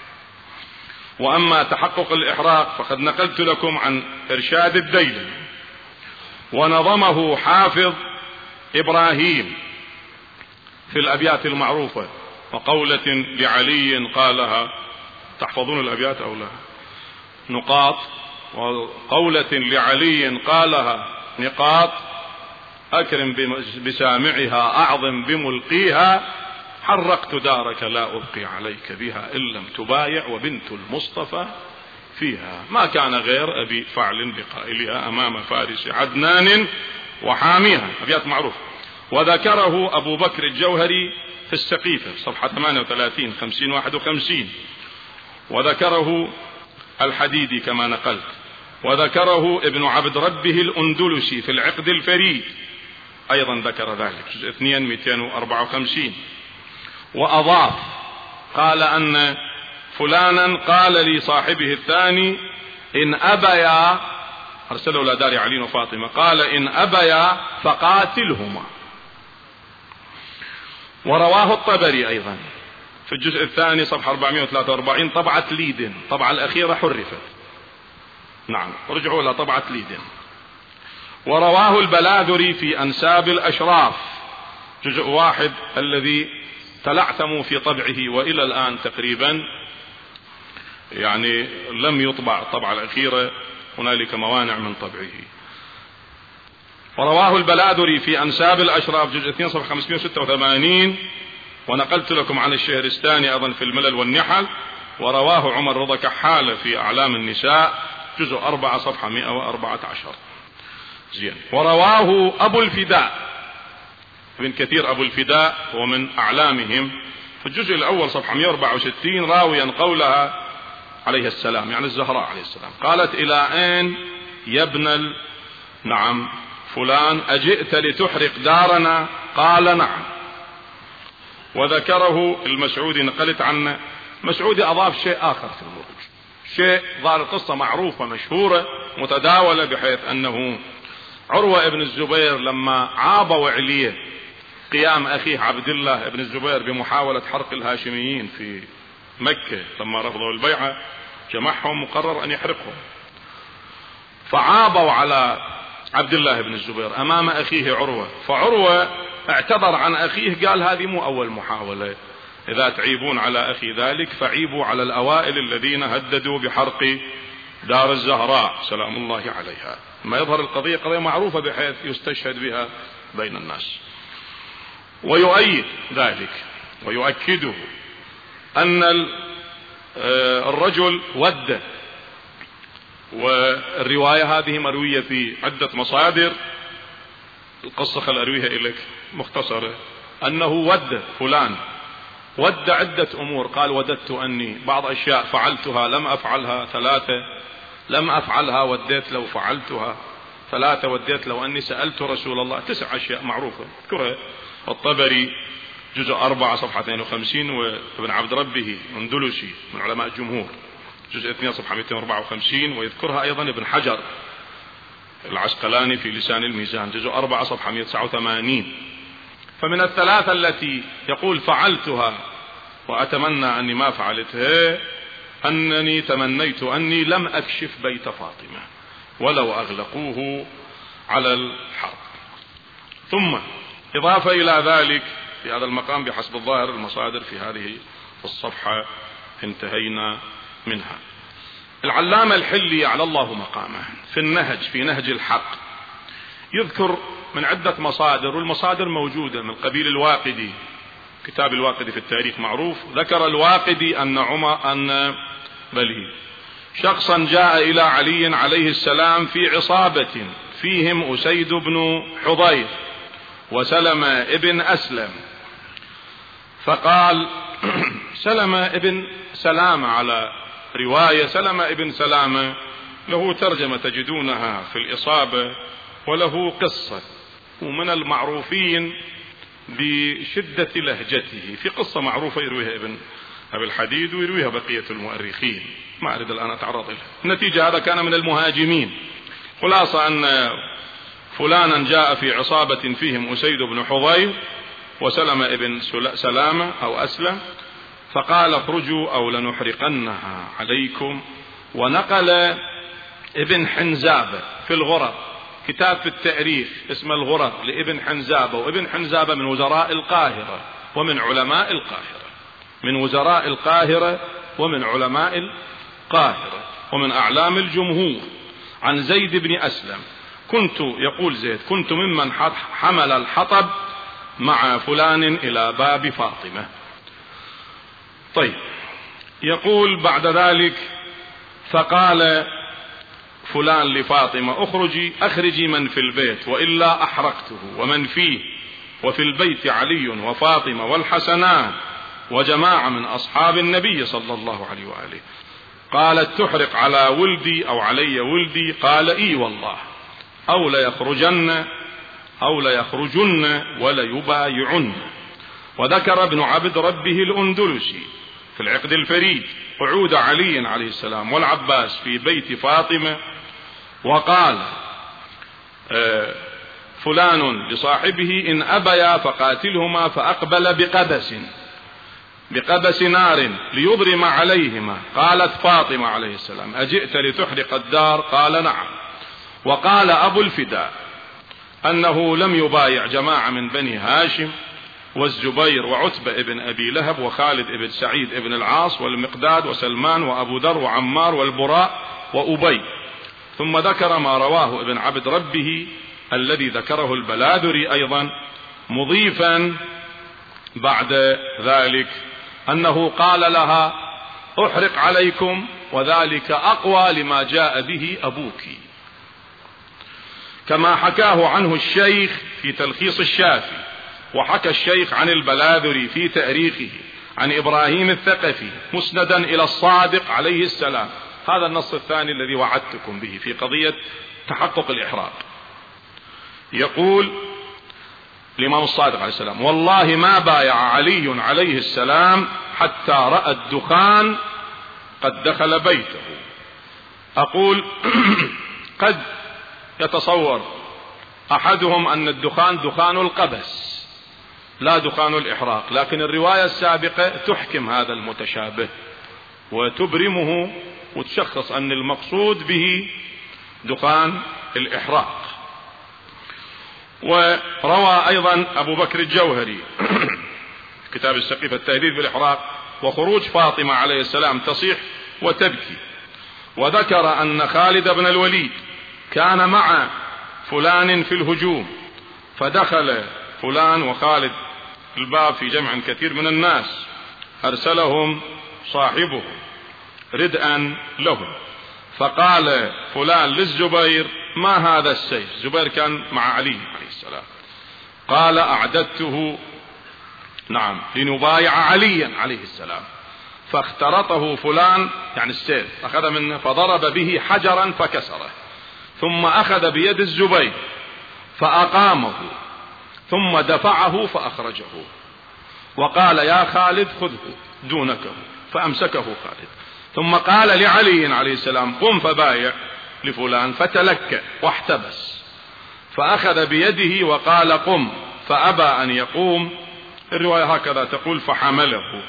وأما تحقق الإحراق فقد نقلت لكم عن إرشاد الديلمي، ونظمه حافظ إبراهيم في الأبيات المعروفة: وقولة لعلي قالها، تحفظون الأبيات أو لا؟ نقاط. وقولة لعلي قالها نقاط، أكرم بسامعها أعظم بملقيها، حرقت دارك لا أبقي عليك بها إن لم تبايع وبنت المصطفى فيها. ما كان غير أبي فعل بقائلها أمام فارس عدنان وحاميها. أبيات معروف. وذكره أبو بكر الجوهري في السقيفة صفحة ثمانية وثلاثين خمسين واحد وخمسين، وذكره الحديدي كما نقلت، وذكره ابن عبد ربه الأندلسي في العقد الفريد أيضا ذكر ذلك جزء اثنين مئتين وأربعة وخمسين. وأضاف قال أن فلانا قال لصاحبه الثاني: إن أبيا، أرسله إلى دار علي وفاطمة، قال: إن أبيا فقاتلهما. ورواه الطبري أيضا في الجزء الثاني صفحة أربعمئة وثلاثة وأربعين طبعة ليدن، طبعة الأخيرة حرفت، نعم رجعوا إلى طبعة ليدن. ورواه البلاذري في أنساب الأشراف جزء واحد الذي تلعثموا في طبعه وإلى الآن تقريبا يعني لم يطبع الطبعة الأخيرة، هنالك موانع من طبعه. ورواه البلاذري في أنساب الأشراف جزء اثنين صفحة خمسمئة وستة وثمانين، ونقلت لكم عن الشهرستاني أيضا في الملل والنحل. ورواه عمر رضا كحالة في أعلام النساء جزء أربعة صفحة مئة وأربعة عشر. زين. ورواه أبو الفداء ابن كثير أبو الفداء ومن أعلامهم في الجزء الأول صفحة مئة وأربعة وستين راويا قولها عليه السلام، يعني الزهراء عليه السلام، قالت: إلى أين يا ابن نعم فلان أجئت لتحرق دارنا؟ قال: نعم. وذكره المسعودي، نقلت عنه مسعودي أضاف شيء آخر في الخروج، شيء ظهر القصة معروفة مشهورة متداولة، بحيث أنه عروة ابن الزبير لما عابوا عليه قيام أخيه عبد الله ابن الزبير بمحاولة حرق الهاشميين في مكة لما رفضوا البيعة، جمعهم وقرر أن يحرقهم، فعابوا على عبد الله بن الزبير أمام أخيه عروة. فعروة اعتذر عن أخيه، قال: هذه مو أول محاولة، إذا تعيبون على أخي ذلك فعيبوا على الأوائل الذين هددوا بحرق دار الزهراء سلام الله عليها. ما يظهر القضية قضية معروفة بحيث يستشهد بها بين الناس. ويؤيد ذلك ويؤكده أن الرجل ود، والرواية هذه مروية في عدة مصادر، القصة خل أرويها إليك مختصرة، أنه ود فلان، ود عدة أمور، قال: وددت أني بعض أشياء فعلتها لم أفعلها، ثلاثة لم أفعلها وديت لو فعلتها، ثلاثة وديت لو أني سألت رسول الله، تسع أشياء معروفة اذكرها. الطبري جزء أربعة صفحة اثنين وخمسين، وابن عبد ربه أندلسي من علماء الجمهور جزء اثنين صفحة مئتين وأربعة وخمسين، ويذكرها أيضا ابن حجر العسقلاني في لسان الميزان جزء أربعة صفحة مئة وتسعة وثمانين. فمن الثلاثة التي يقول فعلتها وأتمنى أني ما فعلتها، أنني تمنيت أني لم أكشف بيت فاطمة ولو أغلقوه على الحرب. ثم إضافة إلى ذلك في هذا المقام بحسب الظاهر المصادر في هذه الصفحة انتهينا منها. العلامة الحلي على الله مقامه في النهج في نهج الحق يذكر من عدة مصادر، والمصادر موجودة من قبيل الواقدي، كتاب الواقدي في التاريخ معروف. ذكر الواقدي أن عمر أن بلي شخصا جاء إلى علي عليه السلام في عصابة فيهم أسيد بن حضير وسلم ابن أسلم، فقال سلمة ابن سلامة، على رواية سلمة ابن سلامة له ترجمة تجدونها في الإصابة، وله قصة، ومن المعروفين بشدة لهجته، في قصة معروفة يرويها ابن أبي الحديد ويرويها بقية المؤرخين، ما أريد الآن أتعرض لها. النتيجة هذا كان من المهاجمين. خلاصة أن فلانا جاء في عصابة فيهم أسيد بن حضير وسلم ابن سلامة أو أسلم، فقال اخرجوا أو لنحرقنها عليكم. ونقل ابن حنزابة في الغرر كتاب في التاريخ اسمه الغرر لابن حنزابة، وابن حنزابة من وزراء القاهرة ومن علماء القاهرة، من وزراء القاهرة ومن علماء القاهرة ومن أعلام الجمهور، عن زيد بن أسلم. كنت يقول زيد كنت ممن حمل الحطب مع فلان إلى باب فاطمة. طيب، يقول بعد ذلك فقال فلان لفاطمة اخرجي اخرجي من في البيت وإلا أحرقته ومن فيه، وفي البيت علي وفاطمة والحسنان وجماعة من أصحاب النبي صلى الله عليه وآله. قالت تحرق على ولدي أو علي ولدي؟ قال إي والله، أو ليخرجن أو ليخرجن وليبايعن. وذكر ابن عبد ربه الأندلسي في العقد الفريد قعود علي عليه السلام والعباس في بيت فاطمة، وقال فلان لصاحبه إن أبيا فقاتلهما، فأقبل بقبس بقبس نار ليضرم عليهما. قالت فاطمة عليه السلام أجئت لتحرق الدار؟ قال نعم. وقال أبو الفداء أنه لم يبايع جماعة من بني هاشم والزبير وعتبة ابن أبي لهب وخالد ابن سعيد ابن العاص والمقداد وسلمان وأبو ذر وعمار والبراء وأبي. ثم ذكر ما رواه ابن عبد ربه الذي ذكره البلاذري أيضا، مضيفا بعد ذلك أنه قال لها أحرق عليكم، وذلك أقوى لما جاء به أبوك، كما حكاه عنه الشيخ في تلخيص الشافي، وحكى الشيخ عن البلاذري في تاريخه عن إبراهيم الثقفي مسندا إلى الصادق عليه السلام. هذا النص الثاني الذي وعدتكم به في قضية تحقق الإحراق. يقول الإمام الصادق عليه السلام والله ما بايع علي عليه السلام حتى رأى الدخان قد دخل بيته. أقول قد يتصور أحدهم أن الدخان دخان القبس لا دخان الإحراق، لكن الرواية السابقة تحكم هذا المتشابه وتبرمه وتشخص أن المقصود به دخان الإحراق. وروى أيضا أبو بكر الجوهري كتاب السقيفة التهديد بالإحراق وخروج فاطمة عليه السلام تصيح وتبكي، وذكر أن خالد بن الوليد كان مع فلان في الهجوم، فدخل فلان وخالد الباب في جمع كثير من الناس، أرسلهم صاحبه ردءا لهم، فقال فلان للزبير ما هذا السيف؟ زبير كان مع علي عليه السلام. قال أعددته نعم لنبايع عليا عليه السلام. فاخترطه فلان يعني السيف أخذ منه فضرب به حجرا فكسره، ثم أخذ بيد الزبير فأقامه ثم دفعه فأخرجه، وقال يا خالد خذه دونكه، فأمسكه خالد. ثم قال لعلي عليه السلام قم فبايع لفلان، فتلكأ واحتبس، فأخذ بيده وقال قم، فأبى أن يقوم. الرواية هكذا تقول فحمله،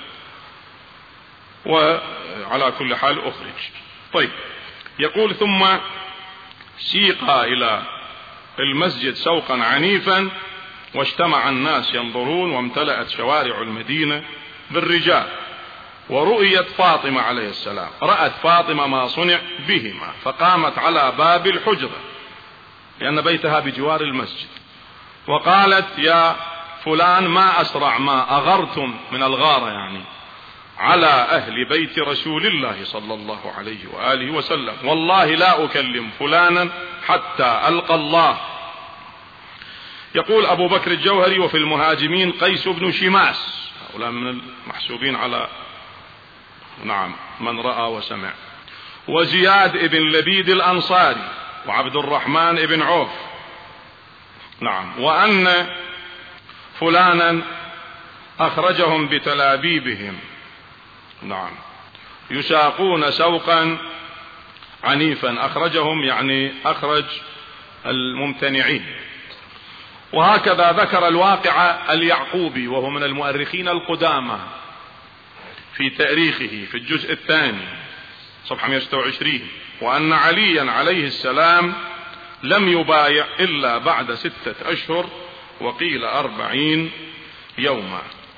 وعلى كل حال أخرج. طيب، يقول ثم سيق إلى المسجد سوقا عنيفا، واجتمع الناس ينظرون، وامتلأت شوارع المدينة بالرجال، ورؤيت فاطمة عليه السلام، رأت فاطمة ما صنع بهما، فقامت على باب الحجرة لأن بيتها بجوار المسجد، وقالت يا فلان ما أسرع ما أغرتم من الغارة يعني على أهل بيت رسول الله صلى الله عليه وآله وسلم، والله لا أكلم فلانا حتى ألقى الله. يقول أبو بكر الجوهري وفي المهاجمين قيس بن شماس هؤلاء من المحسوبين على نعم من رأى وسمع. وزياد ابن لبيد الأنصاري وعبد الرحمن ابن عوف نعم وأن فلانا أخرجهم بتلابيبهم نعم يساقون سوقا عنيفا، أخرجهم يعني أخرج الممتنعين. وهكذا ذكر الواقع اليعقوبي وهو من المؤرخين القدامى في تاريخه في الجزء الثاني صفحة مئة وستة وعشرين، وأن عليا عليه السلام لم يبايع إلا بعد ستة أشهر وقيل أربعين يوما.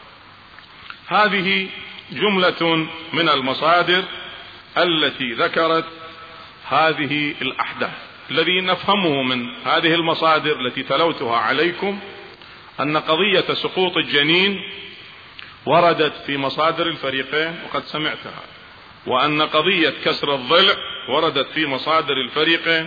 هذه جملة من المصادر التي ذكرت هذه الأحداث. الذي نفهمه من هذه المصادر التي تلوتها عليكم أن قضية سقوط الجنين وردت في مصادر الفريقين وقد سمعتها، وأن قضية كسر الضلع وردت في مصادر الفريقين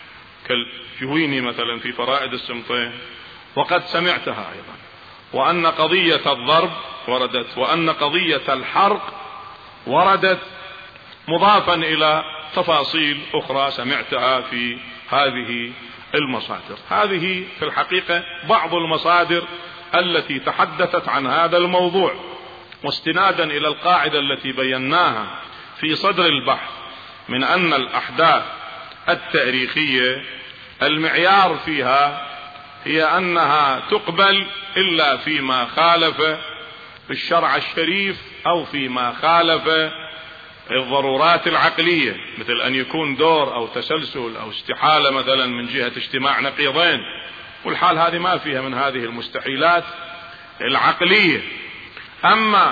كالجهويني مثلا في فرائد السمطين وقد سمعتها أيضا، وأن قضية الضرب وردت، وأن قضية الحرق وردت مضافا إلى تفاصيل أخرى سمعتها في هذه المصادر. هذه في الحقيقة بعض المصادر التي تحدثت عن هذا الموضوع، واستنادا إلى القاعدة التي بيناها في صدر البحث من أن الأحداث التاريخية المعيار فيها هي أنها تقبل إلا فيما خالف الشرع الشريف أو فيما خالف الضرورات العقلية، مثل أن يكون دور أو تسلسل أو استحالة مثلا من جهة اجتماع نقيضين، والحال هذه ما فيها من هذه المستحيلات العقلية. أما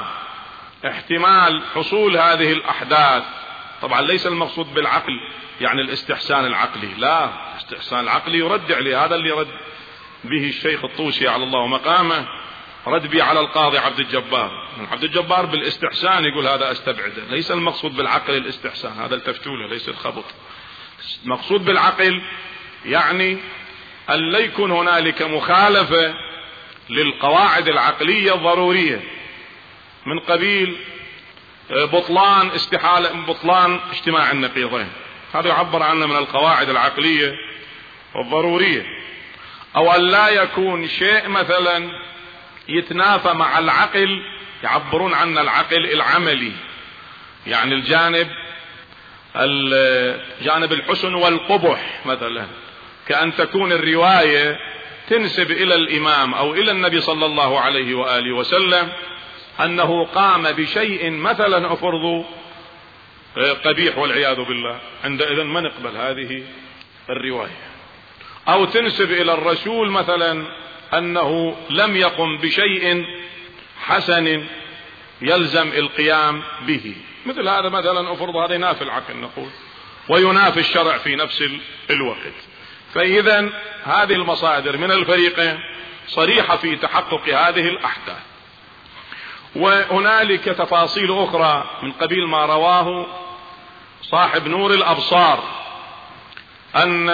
احتمال حصول هذه الأحداث طبعا ليس المقصود بالعقل يعني الاستحسان العقلي، لا، الاستحسان العقلي يرد عليه، هذا اللي رد به الشيخ الطوسي على الله مقامه، رد به على القاضي عبد الجبار. عبد الجبار بالاستحسان يقول هذا استبعده، ليس المقصود بالعقل الاستحسان، هذا التفتولة ليس الخبط. المقصود بالعقل يعني أن لا يكون هنالك مخالفة للقواعد العقلية الضرورية من قبيل بطلان استحالة بطلان اجتماع النقيضين، هذا يعبر عنه من القواعد العقلية الضرورية. أو أن لا يكون شيء مثلا يتنافى مع العقل، يعبرون عن العقل العملي، يعني الجانب الجانب الحسن والقبح مثلا، كأن تكون الرواية تنسب إلى الإمام أو إلى النبي صلى الله عليه وآله وسلم أنه قام بشيء مثلا أفرض قبيح والعياذ بالله، عندئذ ما نقبل هذه الرواية. أو تنسب إلى الرسول مثلا أنه لم يقم بشيء حسن يلزم القيام به، مثل هذا مثلا أفرض هذا ينافي العقل نقول وينافي الشرع في نفس الوقت. فإذا هذه المصادر من الفريقين صريحة في تحقق هذه الأحداث. وهنالك تفاصيل أخرى من قبيل ما رواه صاحب نور الأبصار أن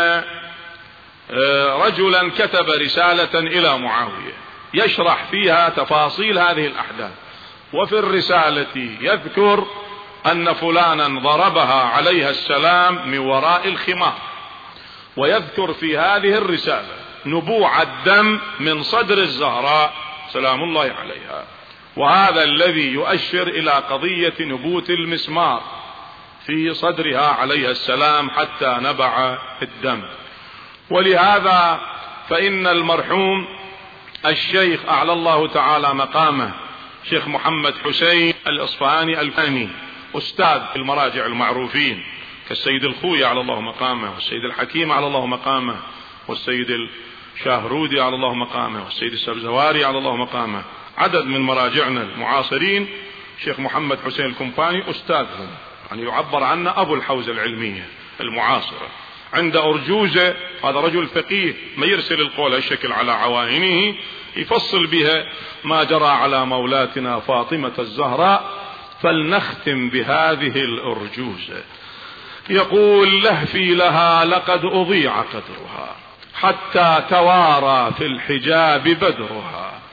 رجلا كتب رسالة إلى معاوية يشرح فيها تفاصيل هذه الأحداث، وفي الرسالة يذكر أن فلانا ضربها عليها السلام من وراء الخمار، ويذكر في هذه الرسالة نبوع الدم من صدر الزهراء سلام الله عليها، وهذا الذي يؤشر إلى قضية نبوت المسمار في صدرها عليها السلام حتى نبع الدم. ولهذا فإن المرحوم الشيخ أعلى الله تعالى مقامه شيخ محمد حسين الإصفهاني الفاني أستاذ المراجع المعروفين كالسيد الخوي على الله مقامه، والسيد الحكيم على الله مقامه، والسيد الشاهرودي على الله مقامه، والسيد السبزواري على الله مقامه، عدد من مراجعنا المعاصرين. شيخ محمد حسين الكمباني أستاذهم، يعني يعبر عنه أبو الحوزة العلمية المعاصرة. عند أرجوزة هذا رجل فقيه ما يرسل القول هالشكل على عوائنه، يفصل بها ما جرى على مولاتنا فاطمة الزهراء. فلنختم بهذه الأرجوزة، يقول لهفي لها لقد أضيع قدرها حتى توارى في الحجاب بدرها،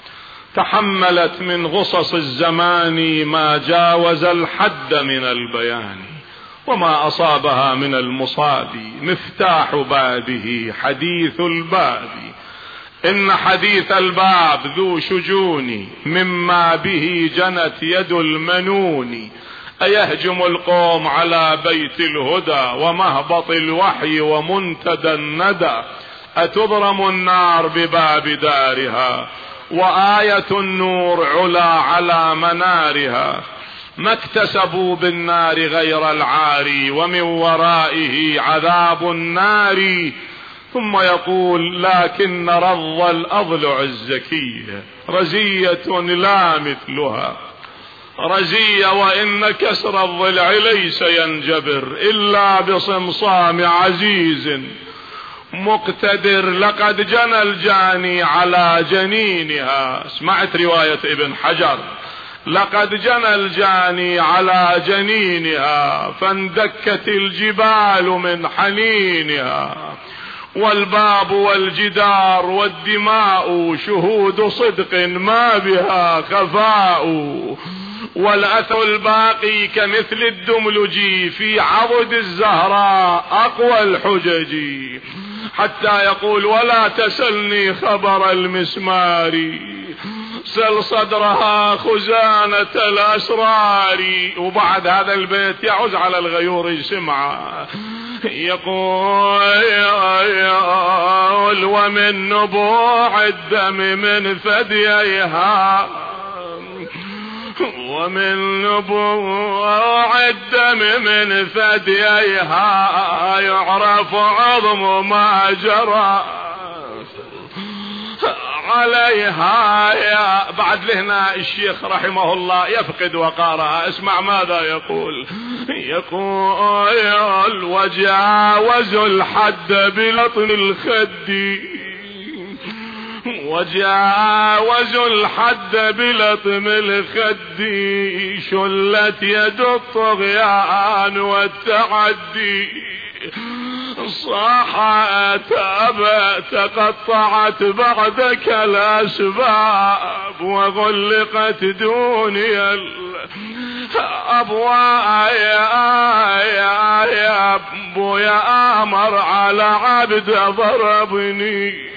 تحملت من غصص الزمان ما جاوز الحد من البيان، وما أصابها من المصاب مفتاح بابه حديث الباب. إن حديث الباب ذو شجون مما به جنت يد المنون. أيهجم القوم على بيت الهدى ومهبط الوحي ومنتدى الندى. أتضرم النار بباب دارها وآية النور علا على منارها. ما اكتسبوا بالنار غير العاري ومن ورائه عذاب النار. ثم يقول لكن رض الأضلع الزكية رزية لا مثلها. رزية وإن كسر الضلع ليس ينجبر إلا بصمصام عزيز مقتدر. لقد جنى الجاني على جنينها. سمعت رواية ابن حجر لقد جنى الجاني على جنينها فاندكت الجبال من حنينها. والباب والجدار والدماء شهود صدق ما بها خفاء. والأثر الباقي كمثل الدملج في عضد الزهراء أقوى الحجج. حتى يقول ولا تسلني خبر المسمار سل صدرها خزانة الأسرار. وبعد هذا البيت يعز على الغيور سمعا يقول ومن نبوع الدم من ثدييها ومن نبوع الدم من ثدييها يعرف عظم ما جرى عليها. يا بعد لهنا الشيخ رحمه الله يفقد وقارها. اسمع ماذا يقول. يقول وجاوزوا الحد بلطم الخد وجاوزوا الحد بلطم الخد. شلت يد الطغيان والتعدي صاحت أبا تقطعت بعدك الأسباب وغلقت دوني الأبواب. يا يا أبو يا آمر على عبد ضربني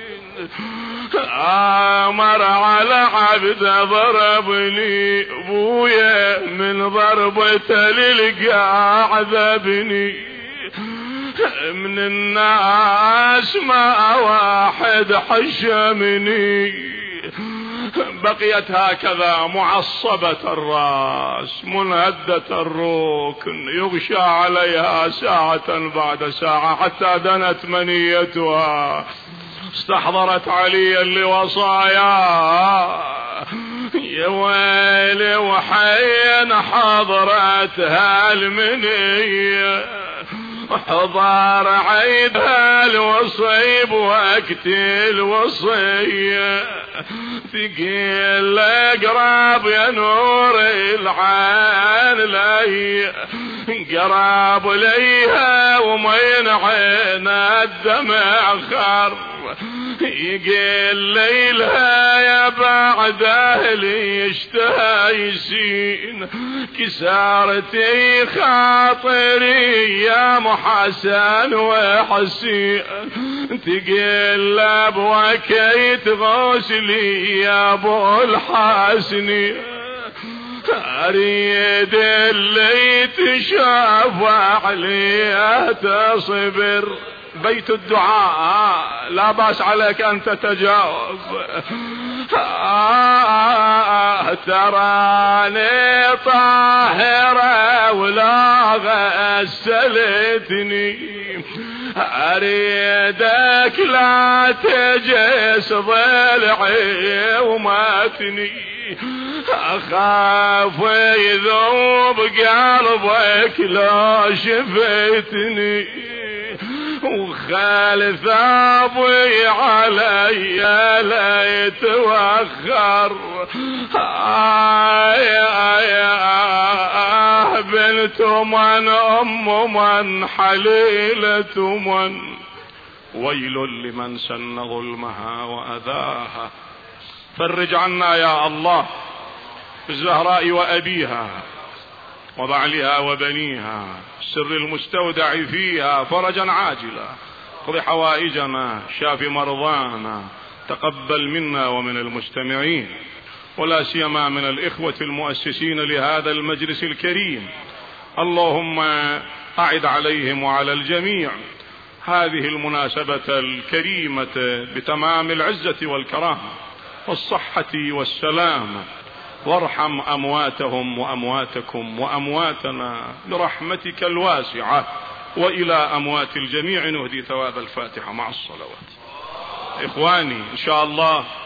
آمر على عبد ضربني بويا من ضربة للقاع عذبني. من الناس ما واحد حشمني. بقيت هكذا معصبة الرأس منهدة الركن يغشى عليها ساعة بعد ساعة حتى دنت منيتها. استحضرت عليا لوصايا يا ويلي وحين حضرتها المنية حضار عيدها الوصيب وقت الوصية. ثقيل قراب يا نور العين لي قراب ليها ومين عين الدمع خر. يقل ليلها يا بعد اهلي يشتايسين كسارتي خاطري يا محسن وحسين. تقل ابوكيت غسلي يا ابو الحسن. اريد اللي تشافع لي تصبر. بيت الدعاء لا باس عليك ان تتجاوب. آه تراني طاهرة ولا غسلتني. اريدك لا تجس ضلعي وماتني. اخاف يذوب قلبك لو شفتني. وخالف ابوي علي لا يتوخر. آه يا بنت من ام من حليلة من. ويل لمن سن ظلمها واذاها فرج عنا يا الله بالزهراء وأبيها وبعلها وبنيها، السر المستودع فيها فرجا عاجلا، اقض حوائجنا، شاف مرضانا، تقبل منا ومن المستمعين، ولا سيما من الإخوة المؤسسين لهذا المجلس الكريم. اللهم أعد عليهم وعلى الجميع هذه المناسبة الكريمة بتمام العزة والكرامة والصحة والسلامة، وارحم أمواتهم وأمواتكم وأمواتنا برحمتك الواسعة، وإلى أموات الجميع نهدي ثواب الفاتحة مع الصلوات. إخواني إن شاء الله